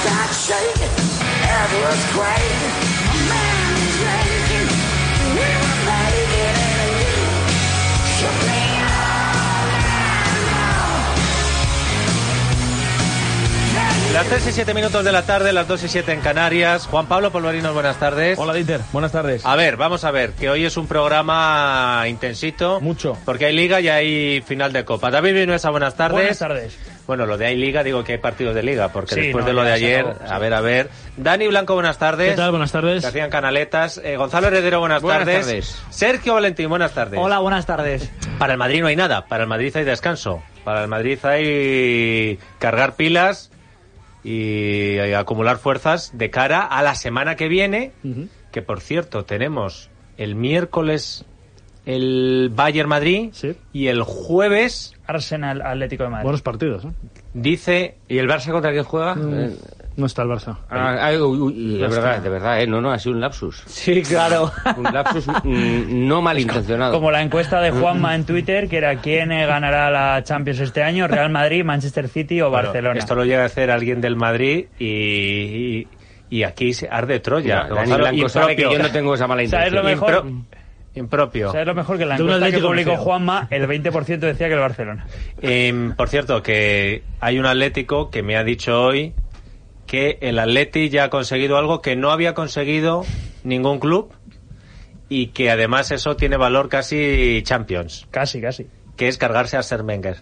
Las 3 y 7 minutos de la tarde, las 2 y 7 en Canarias. Juan Pablo Polvorinos, buenas tardes. Hola, Dieter, buenas tardes. A ver, vamos a ver, que hoy es un programa intensito. Mucho. Porque hay Liga y hay final de Copa. David Vinuesa, buenas tardes. Buenas tardes. Bueno, lo de hay Liga, digo que hay partidos de Liga, porque sí, después de lo de ayer, acabó, sí. a ver. Dani Blanco, buenas tardes. ¿Qué tal? Buenas tardes. Que hacían canaletas. Gonzalo Heredero, buenas tardes. Sergio Valentín, buenas tardes. Hola, buenas tardes. Para el Madrid no hay nada, para el Madrid hay descanso. Para el Madrid hay cargar pilas y acumular fuerzas de cara a la semana que viene, que por cierto tenemos el miércoles el Bayern Madrid, sí, y el jueves Arsenal Atlético de Madrid. Buenos partidos, ¿eh? Dice... ¿Y el Barça contra quién juega? No está el Barça. De verdad, no, ha sido un lapsus. Sí, claro. Un lapsus no malintencionado. Como la encuesta de Juanma en Twitter, que era quién ganará la Champions este año, Real Madrid, Manchester City o Barcelona. Esto lo llega a hacer alguien del Madrid y aquí se arde Troya. Dani Blanco sabe que yo no tengo esa mala intención. ¿Sabes lo mejor? Impropio. ¿Sabes lo mejor? Que en la encuesta que publicó Juanma, el 20% decía que el Barcelona. Por cierto, que hay un Atlético que me ha dicho hoy que el Atleti ya ha conseguido algo que no había conseguido ningún club y que además eso tiene valor casi Champions. Casi. Que es cargarse a Arsène Wenger.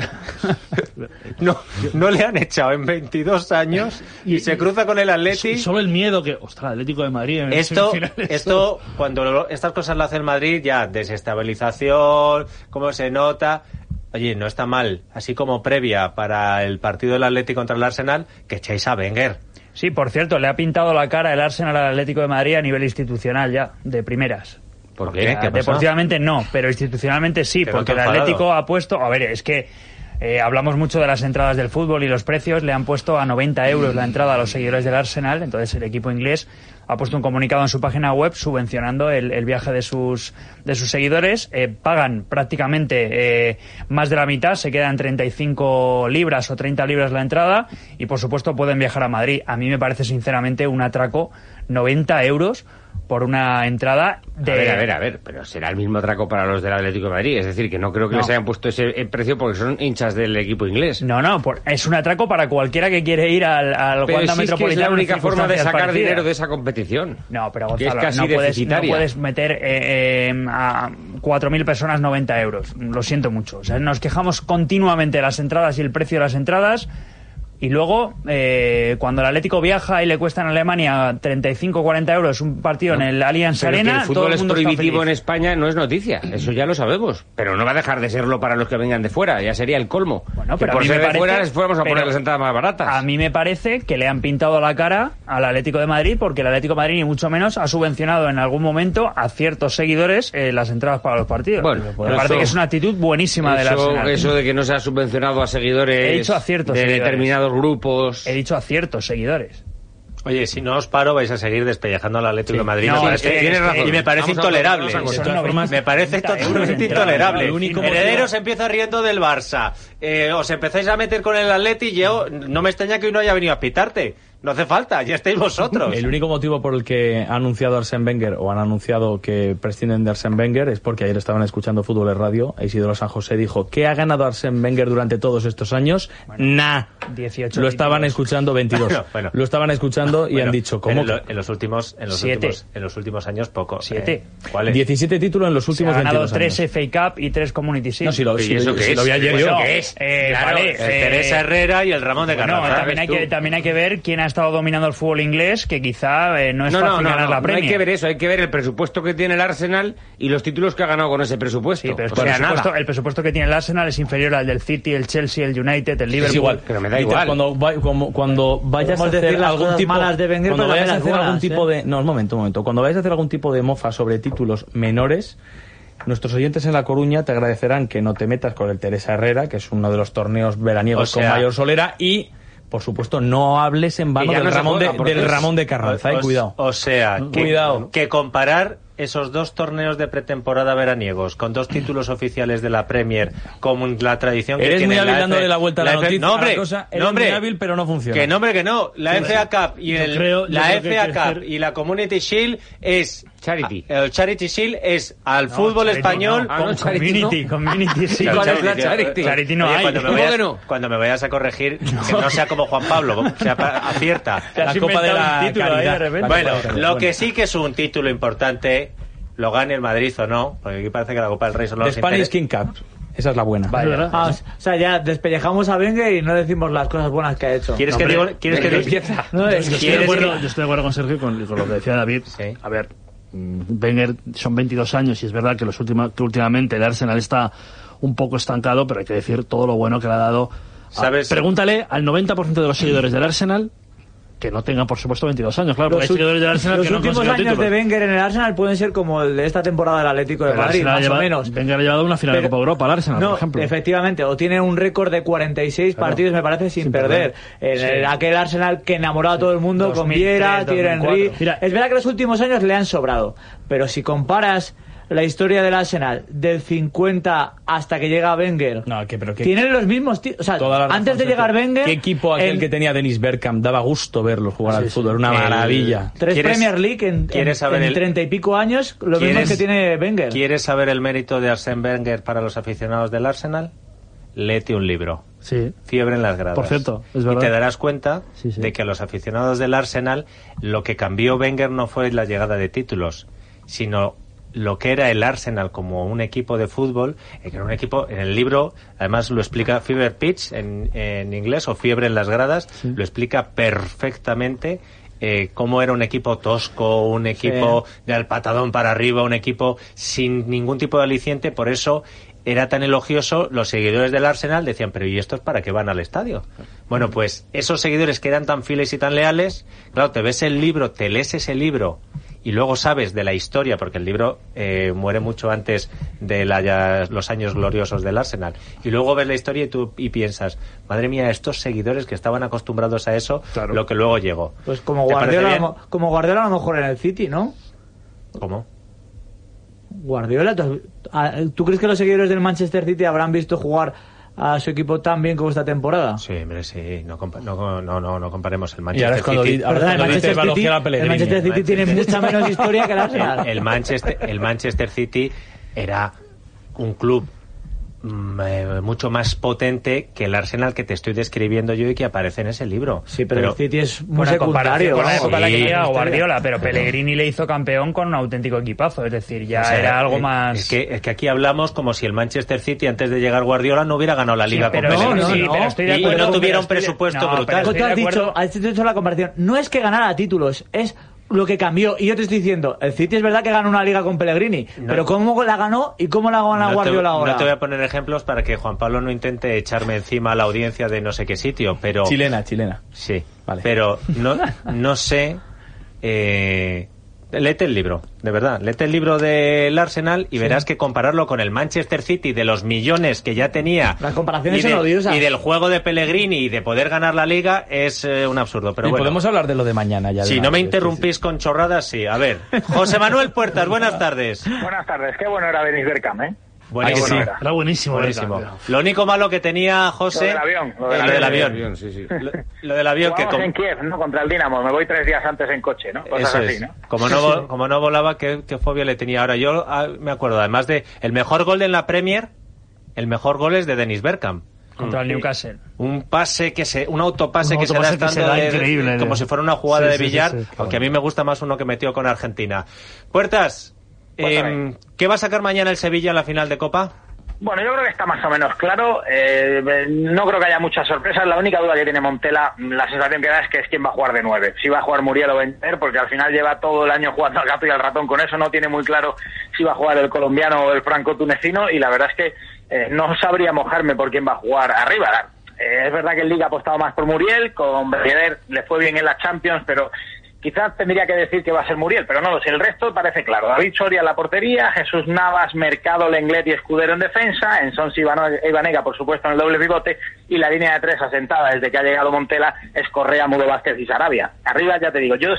No le han echado en 22 años y se cruza con el Atleti. Solo el miedo que... Ostras, Atlético de Madrid... Esto, cuando estas cosas lo hace el Madrid, ya desestabilización, cómo se nota... Oye, no está mal, así como previa para el partido del Atleti contra el Arsenal, que echéis a Wenger. Sí, por cierto, le ha pintado la cara el Arsenal al Atlético de Madrid a nivel institucional ya, de primeras. ¿Por qué? ¿Qué Deportivamente no, pero institucionalmente sí, porque el Atlético ha puesto... A ver, es que hablamos mucho de las entradas del fútbol y los precios, le han puesto a 90 euros la entrada a los seguidores del Arsenal, entonces el equipo inglés ha puesto un comunicado en su página web subvencionando el viaje de sus seguidores. Pagan prácticamente más de la mitad, se quedan 35 libras o 30 libras la entrada y por supuesto pueden viajar a Madrid. A mí me parece sinceramente un atraco, 90 euros por una entrada de... A ver, pero será el mismo atraco para los del Atlético de Madrid, es decir, que no creo que les hayan puesto ese precio porque son hinchas del equipo inglés. No, es un atraco para cualquiera que quiere ir al Wanda Metropolitano. Es la única forma de sacar dinero de esa competición. No, pero Gonzalo, que es casi no puedes meter a 4.000 personas 90 euros, lo siento mucho. O sea, nos quejamos continuamente de las entradas y el precio de las entradas. Y luego, cuando el Atlético viaja y le cuesta en Alemania 35 o 40 euros un partido en el Allianz Arena, que el fútbol es prohibitivo en España no es noticia, eso ya lo sabemos. Pero no va a dejar de serlo para los que vengan de fuera, ya sería el colmo. Bueno, que pero por ser de fuera les fuéramos a poner las entradas más baratas. A mí me parece que le han pintado la cara al Atlético de Madrid, porque el Atlético de Madrid ni mucho menos ha subvencionado en algún momento a ciertos seguidores las entradas para los partidos. Bueno, me parece que es una actitud buenísima del Arsenal. Eso de que no se ha subvencionado a seguidores He dicho a ciertos de seguidores. determinados grupos. He dicho a ciertos seguidores. Oye, si no os paro vais a seguir despellejando al Atlético de Madrid. Tienes razón. Y me parece intolerable. Me parece totalmente intolerable. Heredero se empieza riendo del Barça. Os empezáis a meter con el Atleti y yo no me extraña que uno haya venido a pitarte. No hace falta, ya estáis vosotros. El único motivo por el que ha anunciado Arsène Wenger o han anunciado que prescinden de Arsène Wenger es porque ayer estaban escuchando Fútbol en Radio. Isidro San José dijo: ¿qué ha ganado Arsène Wenger durante todos estos años? Nah. 18 lo estaban escuchando 22. Bueno. Lo estaban escuchando y han dicho ¿cómo? En los últimos años poco. 7. ¿Cuáles? 17 títulos en los últimos 22 años. Ha ganado 3 FA Cup y 3 Community Shield. No, si lo vi ayer yo. ¿Qué es? Vale, Teresa Herrera y el Ramón de Carranza. También hay que ver quién ha estado dominando el fútbol inglés, que quizá no es fácil ganar la Premier. No hay que ver eso, hay que ver el presupuesto que tiene el Arsenal y los títulos que ha ganado con ese presupuesto. Sí, pero el presupuesto que tiene el Arsenal es inferior al del City, el Chelsea, el United, el Liverpool. Es igual, pero me da igual. Cuando vayas a hacer algún tipo de Wenger, cuando vayas a hacer algún tipo de... No, un momento. Cuando vayas a hacer algún tipo de mofa sobre títulos menores, nuestros oyentes en La Coruña te agradecerán que no te metas con el Teresa Herrera, que es uno de los torneos veraniegos con mayor solera, y por supuesto no hables en vano del Ramón de Carranza. Cuidado. O sea, que comparar esos 2 torneos de pretemporada veraniegos con 2 títulos oficiales de la Premier, con la tradición que tiene muy hábil la dándole la vuelta a la noticia. No, hombre, muy hábil, pero no funciona. Que no. La FA Cup y y la Community Shield es Charity. El Charity Shield es al fútbol español. Community sí. ¿Cuál es la Charity? Charity no Oye, hay. cuando me vayas a corregir, que no sea como Juan Pablo, sea acierta. La Copa de la Caridad. Bueno, lo que sí que es un título importante, lo gane el Madrid o no, porque aquí parece que la Copa del Rey solo The Spanish King Cup. Esa es la buena. O sea, ya despellejamos a Wenger y no decimos las cosas buenas que ha hecho. ¿Quieres que empieza? Yo estoy de acuerdo con Sergio con lo que decía David. Sí. A ver, Wenger son 22 años y es verdad que que últimamente el Arsenal está un poco estancado, pero hay que decir todo lo bueno que le ha dado. ¿Sabes? Pregúntale al 90% de los seguidores del Arsenal que no tengan, por supuesto, 22 años. Claro, porque hay seguidores del Arsenal que no han conseguido títulos. Los últimos años títulos. de Wenger en el Arsenal pueden ser como el de esta temporada del Atlético de Madrid, más o menos. Wenger ha llevado una final de Copa Europa al Arsenal, por ejemplo. Efectivamente, o tiene un récord de 46 partidos, me parece, sin perder. Aquel Arsenal que enamoró a todo el mundo 2003, con Vieira, Thierry Henry. Es verdad que los últimos años le han sobrado, pero si comparas la historia del Arsenal del 50 hasta que llega Wenger, tienen los mismos o sea, antes de llegar Wenger, ¿qué equipo aquel que tenía Dennis Bergkamp? Daba gusto verlo jugar al fútbol, una maravilla. 3 Premier League en 30 y pico años, lo mismo que tiene Wenger. ¿Quieres saber el mérito de Arsène Wenger para los aficionados del Arsenal? Léete un libro. Sí. Fiebre en las gradas. Por cierto, es verdad. Y te darás cuenta de que a los aficionados del Arsenal lo que cambió Wenger no fue la llegada de títulos, sino lo que era el Arsenal como un equipo de fútbol, que era un equipo, en el libro, además lo explica Fever Pitch en inglés, o Fiebre en las gradas, lo explica perfectamente, cómo era un equipo tosco, un equipo del patadón para arriba, un equipo sin ningún tipo de aliciente. Por eso era tan elogioso. Los seguidores del Arsenal decían, pero ¿y estos para qué van al estadio? Bueno, pues esos seguidores que eran tan fieles y tan leales, claro, te ves el libro, te lees ese libro y luego sabes de la historia, porque el libro muere mucho antes de los años gloriosos del Arsenal, y luego ves la historia y piensas, madre mía, estos seguidores que estaban acostumbrados a eso, lo que luego llegó. Pues como Guardiola a lo mejor en el City, ¿no? ¿Cómo? Guardiola, ¿tú crees que los seguidores del Manchester City habrán visto jugar a su equipo tan bien como esta temporada? Sí, hombre, sí. No comparemos el Manchester City. Y ahora es cuando el Manchester City tiene mucha menos historia que el Arsenal. El Manchester City era un club mucho más potente que el Arsenal que te estoy describiendo yo y que aparece en ese libro. Sí, pero el City es muy secundario. Con la época de la que llega Guardiola, pero Pellegrini le hizo campeón con un auténtico equipazo, es decir, ya era algo más... Es que aquí hablamos como si el Manchester City antes de llegar Guardiola no hubiera ganado la Liga con Pellegrini. Pero estoy de acuerdo, y no tuviera un presupuesto brutal. Has dicho la comparación, no es que ganara títulos, es lo que cambió. Y yo te estoy diciendo, el City es verdad que ganó una liga con Pellegrini, pero ¿cómo la ganó y cómo la gana Guardiola ahora? No te voy a poner ejemplos para que Juan Pablo no intente echarme encima a la audiencia de no sé qué sitio, pero... Chilena. Sí, vale. Pero no sé... Léete el libro, de verdad. Léete el libro del Arsenal y verás que compararlo con el Manchester City de los millones que ya tenía, las comparaciones son odiosas, y del juego de Pellegrini y de poder ganar la Liga, es un absurdo. Pero bueno, podemos hablar de lo de mañana ya. Si no me interrumpís con chorradas, sí. A ver, José Manuel Puertas, buenas tardes. Buenas tardes, qué bueno era Dennis Bergkamp, ¿eh? Buenísimo. Era buenísimo. Lo único malo que tenía José... Lo del avión. Sí. Lo del avión que... en Kiev, ¿no? Contra el Dinamo. Me voy 3 días antes en coche, ¿no? Cosas eso así, es. ¿no? Como no volaba, qué fobia le tenía. Ahora, yo me acuerdo, además de... El mejor gol en la Premier, el mejor gol es de Dennis Bergkamp. Contra el Newcastle. Un autopase que se da estando increíble, como si fuera una jugada de billar, aunque a mí me gusta más uno que metió con Argentina. Puertas, ¿qué va a sacar mañana el Sevilla en la final de Copa? Bueno, yo creo que está más o menos claro. No creo que haya muchas sorpresas. La única duda que tiene Montela, la sensación que da es que es quién va a jugar de 9. Si va a jugar Muriel o Benter, porque al final lleva todo el año jugando al gato y al ratón con eso. No tiene muy claro si va a jugar el colombiano o el franco-tunecino, y la verdad es que no sabría mojarme por quién va a jugar arriba. Es verdad que en Liga ha apostado más por Muriel, con Berger le fue bien en la Champions, pero Quizás tendría que decir que va a ser Muriel, pero no lo sé. El resto parece claro. David Soria en la portería, Jesús Navas, Mercado, Lenglet y Escudero en defensa, Ensons y Banega, por supuesto, en el doble pivote, y la línea de 3 asentada desde que ha llegado Montela es Correa, Mudo Vázquez y Sarabia. Arriba, ya te digo, yo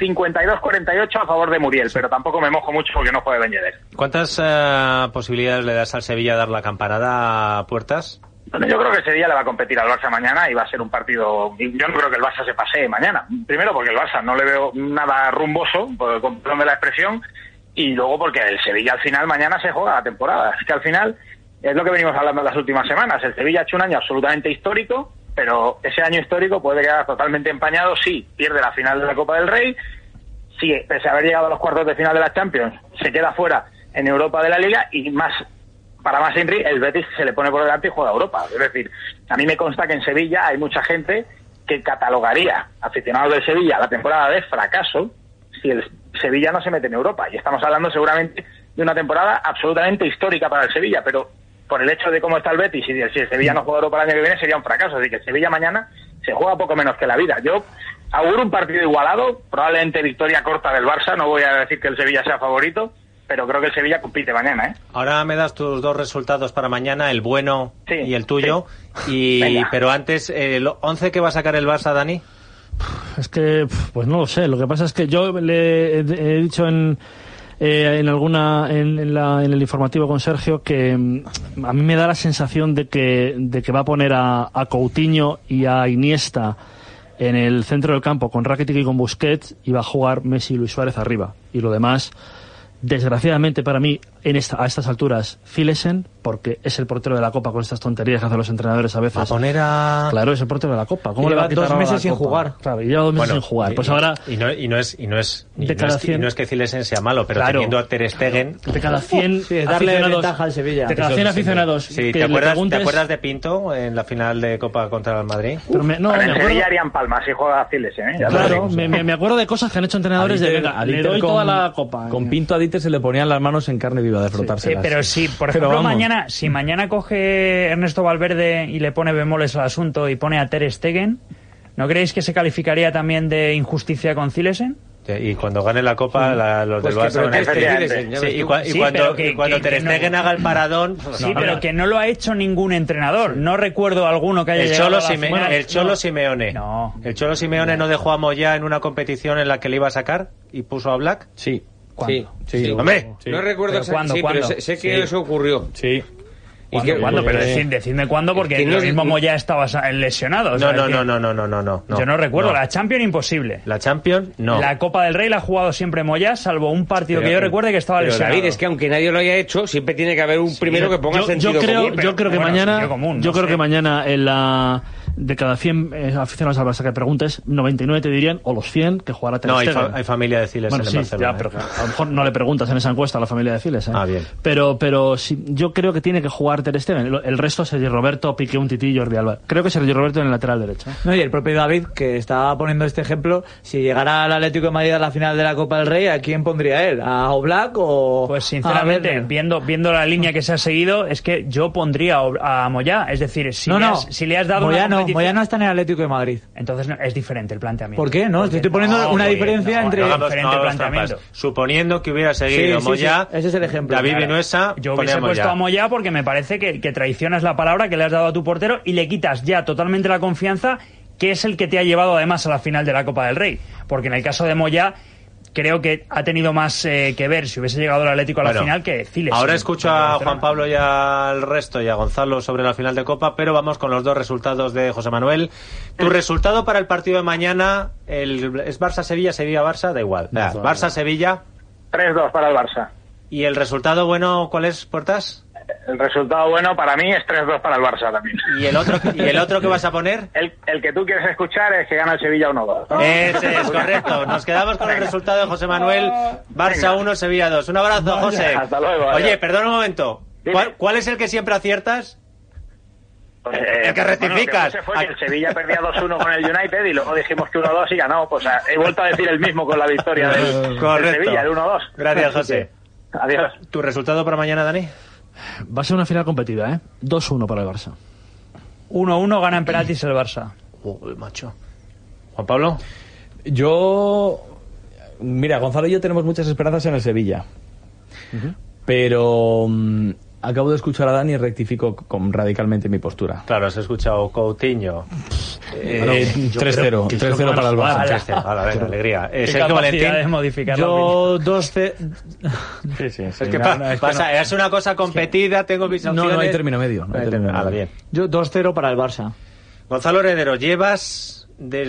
52-48 a favor de Muriel, pero tampoco me mojo mucho porque no puede Ben Yedder. ¿Cuántas posibilidades le das al Sevilla de dar la campanada a puertas? Bueno, yo creo que Sevilla le va a competir al Barça mañana y va a ser un partido... Yo no creo que el Barça se pasee mañana. Primero porque el Barça no le veo nada rumboso, con perdón de la expresión, y luego porque el Sevilla al final mañana se juega la temporada. Es que al final es lo que venimos hablando en las últimas semanas. El Sevilla ha hecho un año absolutamente histórico, pero ese año histórico puede quedar totalmente empañado si pierde la final de la Copa del Rey, si pese a haber llegado a los cuartos de final de la Champions se queda fuera en Europa de la Liga, y para más Henry, el Betis se le pone por delante y juega a Europa. Es decir, a mí me consta que en Sevilla hay mucha gente que catalogaría aficionados del Sevilla la temporada de fracaso si el Sevilla no se mete en Europa. Y estamos hablando seguramente de una temporada absolutamente histórica para el Sevilla, pero por el hecho de cómo está el Betis, y si el Sevilla no juega Europa el año que viene sería un fracaso. Así que el Sevilla mañana se juega poco menos que la vida. Yo auguro un partido igualado, probablemente victoria corta del Barça. No voy a decir que el Sevilla sea favorito, pero creo que el Sevilla compite mañana, ¿eh? Ahora me das tus dos resultados para mañana, el bueno y el tuyo. Sí. Pero antes, ¿el 11 que va a sacar el Barça, Dani? Es que, pues no lo sé. Lo que pasa es que yo le he dicho en el informativo con Sergio que a mí me da la sensación de que va a poner a Coutinho y a Iniesta en el centro del campo con Rakitic y con Busquets, y va a jugar Messi y Luis Suárez arriba. Y lo demás, desgraciadamente para mí, a estas alturas, Zilesen, porque es el portero de la Copa, con estas tonterías que hacen los entrenadores a veces. A poner a... Claro, es el portero de la Copa. ¿Cómo le va a quitar 2 meses sin jugar? Claro, y lleva 2 meses sin jugar. Pues ahora... Y no es que Zilesen sea malo, pero teniendo a Ter Stegen... De cada 100 darle ventaja al Sevilla. De cada 100 aficionados... Sí, ¿te acuerdas de Pinto en la final de Copa contra el Madrid? Pero en Sevilla harían palmas si juega Zilesen, ¿eh? Claro, me acuerdo de cosas que han hecho entrenadores de venga, le doy toda la Copa. Con Pinto a Dieter se le ponían las manos en carne viva de frotárselas. Pero sí, por ejemplo, si mañana coge Ernesto Valverde y le pone bemoles al asunto y pone a Ter Stegen, ¿no creéis que se calificaría también de injusticia con Zilesen? Y cuando gane la Copa, los del Barça van a decir... cuando Ter Stegen haga el paradón... Pero que no lo ha hecho ningún entrenador. No recuerdo alguno que haya llegado a la final. El Cholo Simeone. No. ¿El Cholo Simeone no dejó a Moyá en una competición en la que le iba a sacar y puso a Black? Sí. ¿Cuándo? Sí. Hombre, no recuerdo ¿cuándo? pero sé que eso ocurrió. Sí. ¿Cuándo? Pero decidme cuándo, porque lo mismo Moyá estaba lesionado. No. Yo no recuerdo. La Champions, imposible. La Champions, no. La Copa del Rey la ha jugado siempre Moyá, salvo un partido que yo recuerde que estaba lesionado. David, es que aunque nadie lo haya hecho, siempre tiene que haber un primero que ponga sentido común. Yo creo que mañana en la... De cada 100 aficionados al Barça que preguntes, 99 te dirían, o los 100, que jugará Ter Stegen. No, hay familia de Zilesen en Barcelona. Ya, pero a lo mejor no le preguntas en esa encuesta a la familia de Zilesen. Bien. Pero sí, yo creo que tiene que jugar Ter Stegen. El resto, Sergi Roberto, Piqué, Umtiti y Jordi Alba. Creo que Sergi Roberto en el lateral derecho. No, y el propio David, que estaba poniendo este ejemplo, si llegara al Atlético de Madrid a la final de la Copa del Rey, ¿a quién pondría él? ¿A Oblak o...? Pues sinceramente, viendo la línea que se ha seguido, es que yo pondría a Moyá. Es decir, si le has dado Moyá no está en el Atlético de Madrid. Entonces es diferente el planteamiento. ¿Por qué? No, estoy poniendo una diferencia entre... diferente planteamiento. Suponiendo que hubiera seguido Moyá, ese es el ejemplo. David Vinuesa, yo hubiese puesto a Moyá porque me parece que traicionas la palabra que le has dado a tu portero y le quitas ya totalmente la confianza, que es el que te ha llevado además a la final de la Copa del Rey. Porque en el caso de Moyá, creo que ha tenido más que ver si hubiese llegado el Atlético a la final que Zilesen. Ahora escucho a Juan Pablo y al resto y a Gonzalo sobre la final de Copa, pero vamos con los dos resultados de José Manuel. Tu resultado para el partido de mañana, ¿es Barça-Sevilla, Sevilla-Barça? Da igual. Barça-Sevilla. 3-2 para el Barça. ¿Y el resultado bueno cuál es, Puertas? El resultado bueno para mí es 3-2 para el Barça también. ¿Y el otro que vas a poner? El que tú quieres escuchar es que gana el Sevilla 1-2. Ese es correcto. Nos quedamos con el resultado de José Manuel. Barça 1, Sevilla 2. Un abrazo, José. Hasta luego. Oye, perdona un momento. ¿Cuál es el que siempre aciertas? El que rectificas. Bueno, fue que el Sevilla perdía 2-1 con el United y luego dijimos que 1-2 y ganó. Pues he vuelto a decir el mismo con la victoria del Sevilla, el 1-2. Gracias, José. Adiós. ¿Tu resultado para mañana, Dani? Va a ser una final competida, 2-1 para el Barça. 1-1 gana en penaltis el Barça. Macho. ¿Juan Pablo? Yo Mira, Gonzalo y yo tenemos muchas esperanzas en el Sevilla. Pero acabo de escuchar a Dani y rectifico radicalmente mi postura. Claro, has escuchado Coutinho. 3-0 para el Barça. 3-0, a ver, alegría. Sergio Valentín. De modificar yo 2-0. Sí. Es que pasa, es una cosa competida, tengo mis opciones. No hay término medio. Bien. Yo 2-0 para el Barça. Gonzalo Heredero, llevas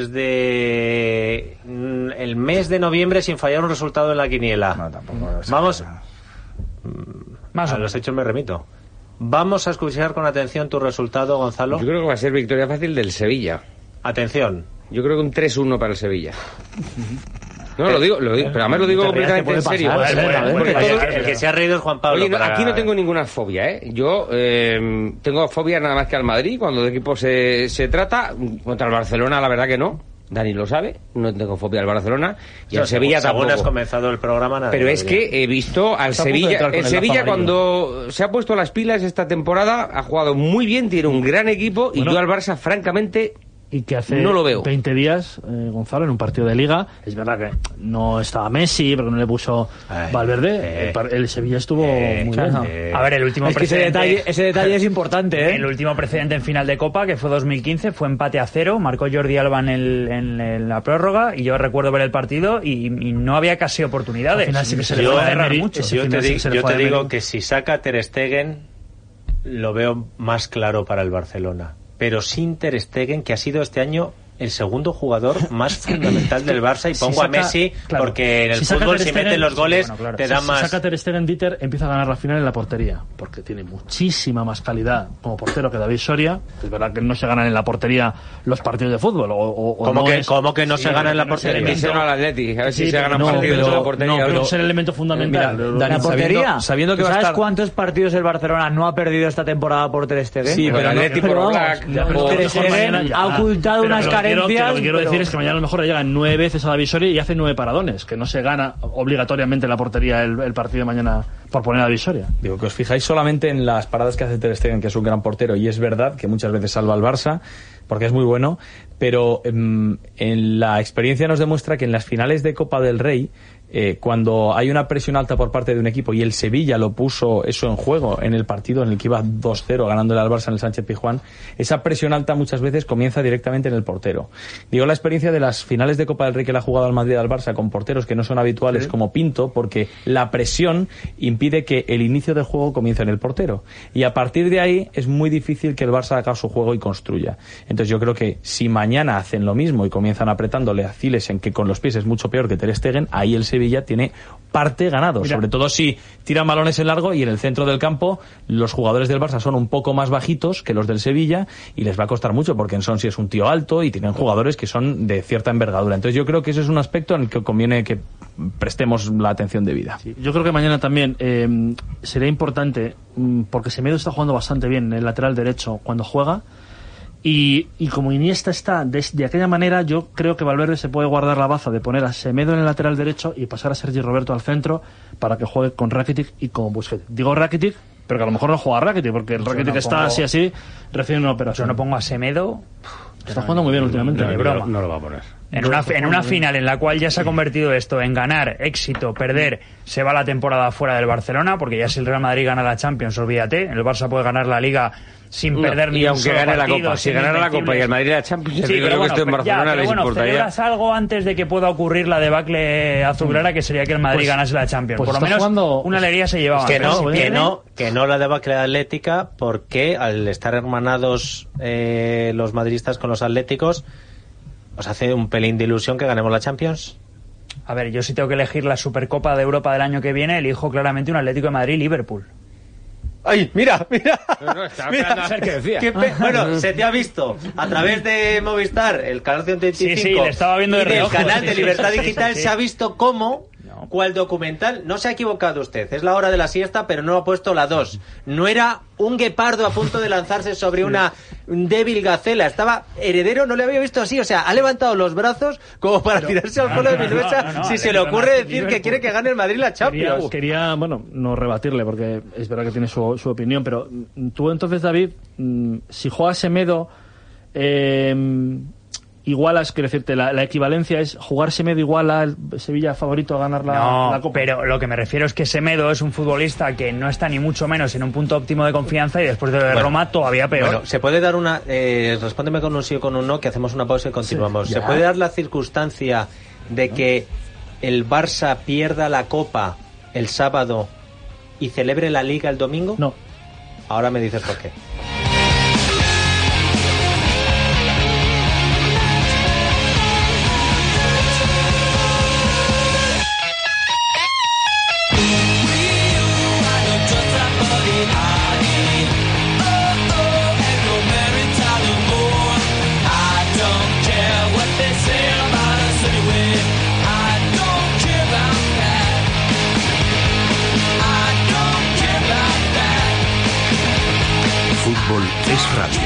desde el mes de noviembre sin fallar un resultado en la quiniela. No, tampoco. Vamos. Más A los hechos me remito. Vamos a escuchar con atención tu resultado, Gonzalo. Yo creo que va a ser victoria fácil del Sevilla. Atención. Yo creo que un 3-1 para el Sevilla. No, lo digo, pero además lo digo completamente en serio. El que se ha reído es Juan Pablo. Oye, aquí no tengo ninguna fobia, ¿eh? Yo tengo fobia nada más que al Madrid, cuando de equipo se trata. Contra el Barcelona, la verdad que no. Dani lo sabe, no tengo fobia al Barcelona y al Sevilla tampoco. Según has comenzado el programa, nada. Pero es que he visto al Sevilla. El Sevilla, cuando se ha puesto las pilas esta temporada, ha jugado muy bien, tiene un gran equipo y yo al Barça, francamente, y que hace no lo veo. 20 días, Gonzalo, en un partido de Liga, es verdad que no estaba Messi, porque no le puso Valverde, el Sevilla estuvo muy bien. A ver, el último precedente... Ese detalle es importante, ¿eh? El último precedente en final de Copa, que fue 2015, fue empate a 0, marcó Jordi Alba en la prórroga, y yo recuerdo ver el partido y no había casi oportunidades. Al final sí que se le fue a errar mucho. Yo te digo que si saca Ter Stegen, lo veo más claro para el Barcelona. Pero sin Ter Stegen, que ha sido este año el segundo jugador más fundamental del Barça, y pongo a Messi porque en el fútbol si meten los goles te dan más. Si saca Ter Stegen, Dieter empieza a ganar la final en la portería, porque tiene muchísima más calidad como portero que David Soria. Es verdad que no se ganan en la portería los partidos de fútbol. ¿Cómo que no se gana en la portería? Al Atleti, a ver si se ganan partidos en la portería. Pero es el elemento fundamental. ¿La portería? Sabiendo que ¿Sabes cuántos partidos el Barcelona no ha perdido esta temporada por Ter Stegen? Sí, pero el Atleti por Black. Ter Stegen ha ocultado unas carencias. Lo que quiero decir es que mañana a lo mejor le llegan 9 veces a David Soria y hace 9 paradones, que no se gana obligatoriamente en la portería el partido de mañana por poner a David Soria. Digo, que os fijáis solamente en las paradas que hace Ter Stegen, que es un gran portero, y es verdad que muchas veces salva al Barça, porque es muy bueno, pero en la experiencia nos demuestra que en las finales de Copa del Rey, cuando hay una presión alta por parte de un equipo, y el Sevilla lo puso eso en juego en el partido en el que iba 2-0 ganándole al Barça en el Sánchez-Pizjuán, esa presión alta muchas veces comienza directamente en el portero. Digo la experiencia de las finales de Copa del Rey que le ha jugado al Madrid y al Barça con porteros que no son habituales, como Pinto, porque la presión impide que el inicio del juego comience en el portero, y a partir de ahí es muy difícil que el Barça haga su juego y construya. Entonces yo creo que si mañana hacen lo mismo y comienzan apretándole a Zilesen, que con los pies es mucho peor que Ter Stegen, ahí el Sevilla tiene parte ganado. Mira, sobre todo si tiran balones en largo y en el centro del campo los jugadores del Barça son un poco más bajitos que los del Sevilla y les va a costar mucho, porque Ensonsi es un tío alto y tienen jugadores que son de cierta envergadura. Entonces yo creo que ese es un aspecto en el que conviene que prestemos la atención debida. Sí, yo creo que mañana también sería importante, porque Semedo está jugando bastante bien en el lateral derecho cuando juega. Y como Iniesta está de aquella manera, yo creo que Valverde se puede guardar la baza de poner a Semedo en el lateral derecho y pasar a Sergi Roberto al centro para que juegue con Rakitic y con Busquets. Digo Rakitic, pero que a lo mejor no juega Rakitic, porque el Rakitic está así, recibe una operación. Yo no pongo a Semedo. Está jugando muy bien últimamente. No lo va a poner. En una final en la cual ya se ha convertido esto en ganar, éxito, perder, se va la temporada fuera del Barcelona, porque ya si el Real Madrid gana la Champions, olvídate, el Barça puede ganar la Liga sin perder ni un solo gane partido, la Copa, si ganara la Copa y el Madrid la Champions, sí, creo que esto en Barcelona les importaría. Celebras algo antes de que pueda ocurrir la debacle azulgrana, que sería que el Madrid ganase la Champions. Por lo menos una alegría se llevaba. Que no la debacle atlética, porque al estar hermanados los madridistas con los atléticos, ¿os hace un pelín de ilusión que ganemos la Champions? A ver, yo si tengo que elegir la Supercopa de Europa del año que viene, elijo claramente un Atlético de Madrid-Liverpool. ¡Ay, mira! No, estaba esperando a ver qué decía. Bueno, se te ha visto a través de Movistar, el canal 125, sí, le estaba viendo de reojo, el canal de Libertad Digital, sí. Se ha visto cómo, cual documental, no se ha equivocado usted, es la hora de la siesta, pero no ha puesto la 2. No era un guepardo a punto de lanzarse sobre una débil gacela, estaba Heredero, no le había visto así, o sea, ha levantado los brazos como para tirarse al suelo de Minuesa si se le ocurre decir que quiere que gane el Madrid la Champions. Quería, no rebatirle, porque es verdad que tiene su opinión, pero tú entonces, David, si juega Semedo igualas, quiero decirte, la equivalencia es jugar Semedo igual al Sevilla favorito a ganar la Copa. Pero lo que me refiero es que Semedo es un futbolista que no está ni mucho menos en un punto óptimo de confianza y después de Roma todavía peor. Bueno, se puede dar una... respóndeme con un sí o con un no, que hacemos una pausa y continuamos. Sí, ¿se puede dar la circunstancia de que el Barça pierda la Copa el sábado y celebre la Liga el domingo? No. Ahora me dices por qué. Fútbol es radio.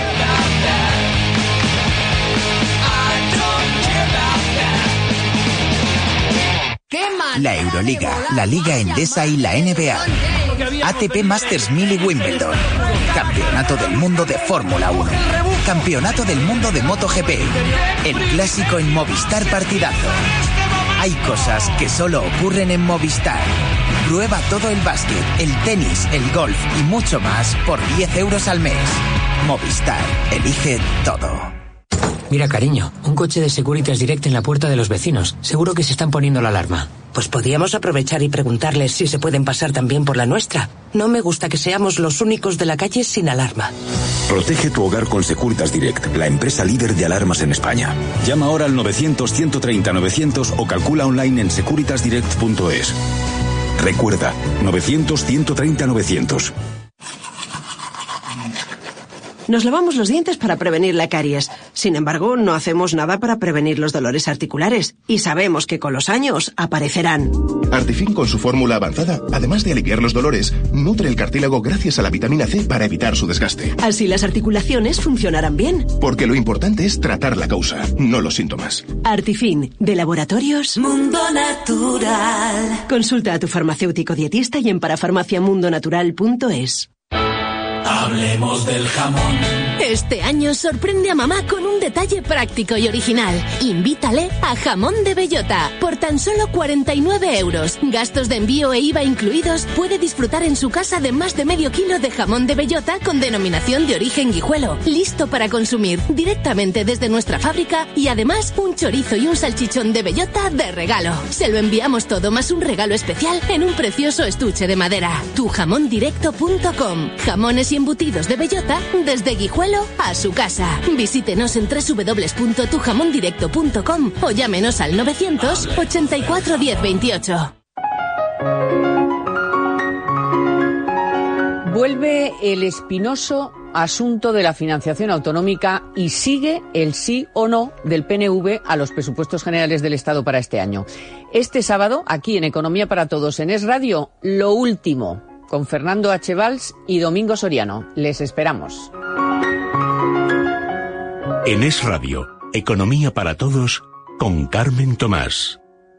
La Euroliga, la Liga Endesa y la NBA. ATP Masters 1000 y Wimbledon. Campeonato del Mundo de Fórmula 1. Campeonato del Mundo de MotoGP. El clásico en Movistar Partidazo. Hay cosas que solo ocurren en Movistar. Prueba todo el básquet, el tenis, el golf y mucho más por 10 euros al mes. Movistar. Elige todo. Mira, cariño, un coche de Securitas Direct en la puerta de los vecinos. Seguro que se están poniendo la alarma. Pues podríamos aprovechar y preguntarles si se pueden pasar también por la nuestra. No me gusta que seamos los únicos de la calle sin alarma. Protege tu hogar con Securitas Direct, la empresa líder de alarmas en España. Llama ahora al 900-130-900 o calcula online en securitasdirect.es. Recuerda, 900-130-900. Nos lavamos los dientes para prevenir la caries. Sin embargo, no hacemos nada para prevenir los dolores articulares. Y sabemos que con los años aparecerán. Artifin, con su fórmula avanzada, además de aliviar los dolores, nutre el cartílago gracias a la vitamina C para evitar su desgaste. Así las articulaciones funcionarán bien. Porque lo importante es tratar la causa, no los síntomas. Artifin, de Laboratorios Mundo Natural. Consulta a tu farmacéutico dietista y en parafarmaciamundonatural.es. Hablemos del jamón. Este año sorprende a mamá con un detalle práctico y original. Invítale a Jamón de Bellota. Por tan solo 49 euros, gastos de envío e IVA incluidos, puede disfrutar en su casa de más de medio kilo de jamón de bellota con denominación de origen Guijuelo, listo para consumir directamente desde nuestra fábrica, y además un chorizo y un salchichón de bellota de regalo. Se lo enviamos todo más un regalo especial en un precioso estuche de madera. Tujamondirecto.com. Jamones y embutidos de bellota desde Guijuelo a su casa. Visítenos en www.tujamondirecto.com o llámenos al 900 84 10 28. Vuelve el espinoso asunto de la financiación autonómica y sigue el sí o no del PNV a los presupuestos generales del Estado para este año. Este sábado, aquí en Economía para Todos en Es Radio, lo último, con Fernando H. Valls y Domingo Soriano. Les esperamos. En Es Radio, Economía para Todos, con Carmen Tomás.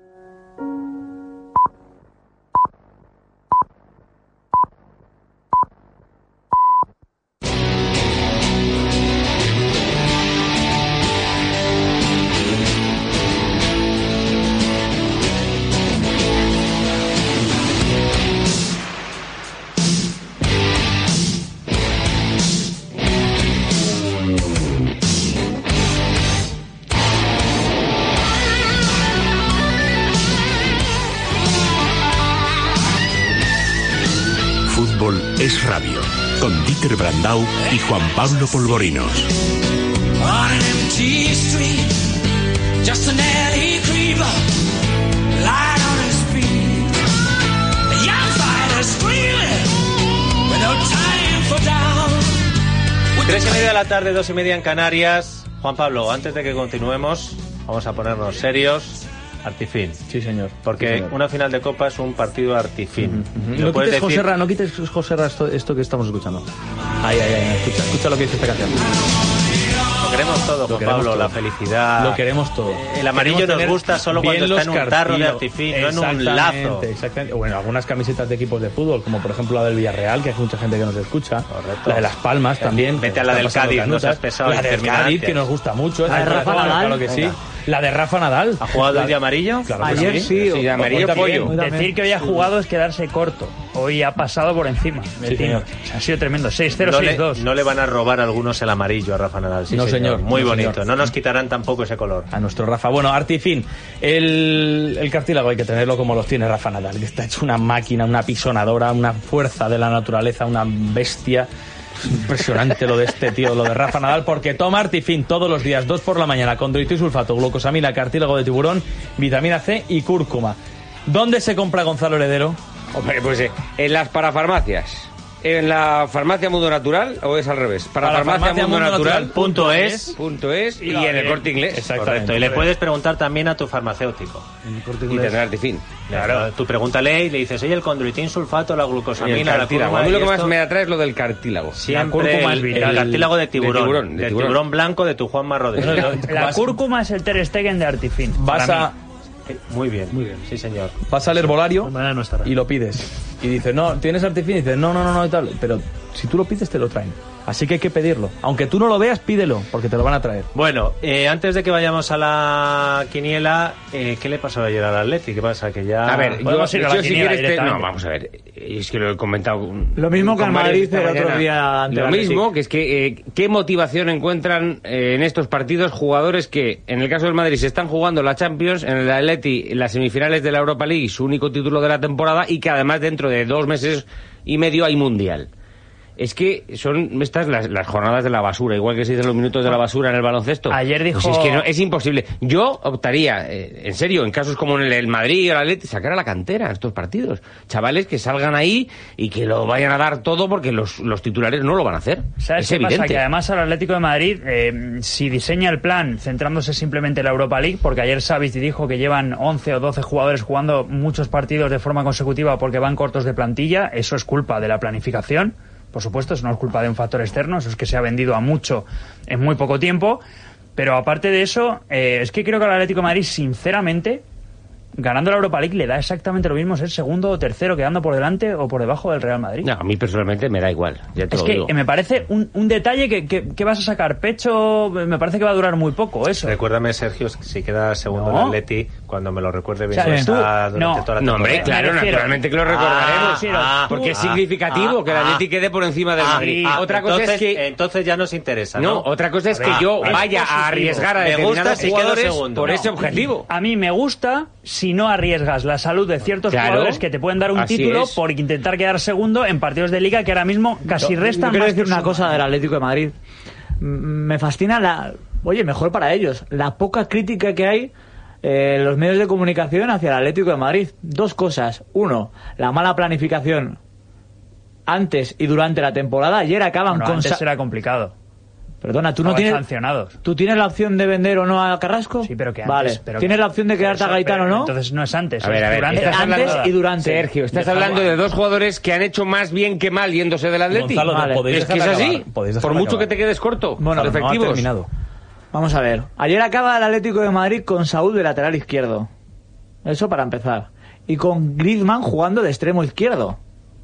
Es Radio, con Dieter Brandau y Juan Pablo Polvorinos. Tres y media de la tarde, 2:30 en Canarias. Juan Pablo, antes de que continuemos, vamos a ponernos serios. Artifin. Sí, señor. Porque sí, señor. Una final de Copa es un partido Artifin. No quites, Joserra, no quites, Joserra, esto que estamos escuchando. Ahí, escucha lo que dice esta canción. queremos todo, Juan Pablo, la felicidad. Lo queremos todo. El amarillo nos gusta solo cuando está en un tarro de Artifin, no en un lazo. Exactamente. Bueno, algunas camisetas de equipos de fútbol, como por ejemplo la del Villarreal, que hay mucha gente que nos escucha. Correcto. La de Las Palmas también. Vete a la del Cádiz, no seas pesado. La del Cádiz, que nos gusta mucho. La de Rafa Nadal. Claro que sí. La de Rafa Nadal. ¿Ha jugado el de amarillo? Claro, ayer sí. Sí, de amarillo pollo. Decir que hoy ha jugado es quedarse corto. Hoy ha pasado por encima. Sí, señor. Ha sido tremendo. 6-0, 6-2. No le van a robar algunos el amarillo a Rafa Nadal. Sí, no, señor. Muy no, bonito. Señor. No nos quitarán tampoco ese color. A nuestro Rafa. Bueno, Artifin, el cartílago hay que tenerlo como los tiene Rafa Nadal, que está hecho una máquina, una pisonadora, una fuerza de la naturaleza, una bestia. Impresionante lo de este tío, lo de Rafa Nadal, porque toma Artifin todos los días, 2 por la mañana, condroitín sulfato, glucosamina, cartílago de tiburón, vitamina C y cúrcuma. ¿Dónde se compra, Gonzalo Heredero? Hombre, pues en las parafarmacias. ¿En la farmacia Mundo Natural o es al revés? Para farmacia Mundo Natural.es y en el Corte Inglés. Exactamente. Y le puedes preguntar también a tu farmacéutico. En el Corte Inglés. Y tener Artifin. Claro, tú pregúntale y le dices, oye, el condroitín sulfato, la glucosamina, la cúrcuma. A mí lo que más me atrae es lo del cartílago. Siempre el cartílago de tiburón. De tiburón blanco de tu Juanma Rodríguez. La cúrcuma es el Ter Stegen de Artifin. Vas a... Muy bien, sí señor. Vas al herbolario y lo pides. Y dices, no, ¿tienes Artifin? Y dices, no, y tal. Pero si tú lo pides, te lo traen. Así que hay que pedirlo. Aunque tú no lo veas, pídelo, porque te lo van a traer. Bueno, antes de que vayamos a la quiniela, ¿qué le pasó ayer al Atleti? ¿Qué pasa? Que ya... A ver, yo si quieres... No, vamos a ver. Es que lo he comentado... Lo mismo que al Madrid el otro día ante Lo mismo, que es que ¿qué motivación encuentran en estos partidos jugadores que, en el caso del Madrid, se están jugando la Champions, en el Atleti las semifinales de la Europa League, su único título de la temporada, y que además dentro de 2 meses y medio hay Mundial? Es que son estas las jornadas de la basura, igual que se dicen los minutos de la basura en el baloncesto. Ayer dijo... Pues es que no, es imposible. Yo optaría, en serio, en casos como en el Madrid o el Atleti, sacar a la cantera en estos partidos. Chavales que salgan ahí y que lo vayan a dar todo, porque los titulares no lo van a hacer. ¿Sabes qué pasa? Que además al Atlético de Madrid, si diseña el plan centrándose simplemente en la Europa League, porque ayer Savic dijo que llevan 11 o 12 jugadores jugando muchos partidos de forma consecutiva porque van cortos de plantilla, eso es culpa de la planificación. Por supuesto, eso no es culpa de un factor externo, eso es que se ha vendido a mucho en muy poco tiempo. Pero aparte de eso, es que creo que al Atlético de Madrid, sinceramente, ganando la Europa League le da exactamente lo mismo ser segundo o tercero, quedando por delante o por debajo del Real Madrid. No, a mí personalmente me da igual, ya te es lo que digo. Me parece un detalle que vas a sacar pecho, me parece que va a durar muy poco eso. Recuérdame, Sergio, si queda segundo el Atleti, cuando me lo recuerde bien, durante toda la temporada. No, hombre, claro, naturalmente que lo recordaremos, porque es significativo que el Atleti quede por encima del Madrid. Otra cosa es que... Entonces ya nos interesa, ¿no? No, otra cosa es que yo vaya a arriesgar a determinados jugadores por ese objetivo. A mí me gusta si no arriesgas la salud de ciertos jugadores que te pueden dar un título por intentar quedar segundo en partidos de liga que ahora mismo casi restan. Yo quiero decir una cosa del Atlético de Madrid. Me fascina oye, mejor para ellos, la poca crítica que hay en los medios de comunicación hacia el Atlético de Madrid. 2 cosas. 1, la mala planificación antes y durante la temporada. Ayer acaban con... Antes era complicado. Perdona, tú no tienes sancionados. ¿Tú tienes la opción de vender o no a Carrasco? Sí, pero que antes. Vale. Pero ¿Tienes la opción de quedarte a Gaitano o no? Entonces no es antes. A ver, durante, antes y durante. Sergio, estás hablando de 2 jugadores que han hecho más bien que mal yéndose del Atleti. Gonzalo, es que es así. Por mucho que te quedes corto. Bueno, efectivos. No ha terminado. Vamos a ver. Ayer acaba el Atlético de Madrid con Saúl de lateral izquierdo. Eso para empezar. Y con Griezmann jugando de extremo izquierdo.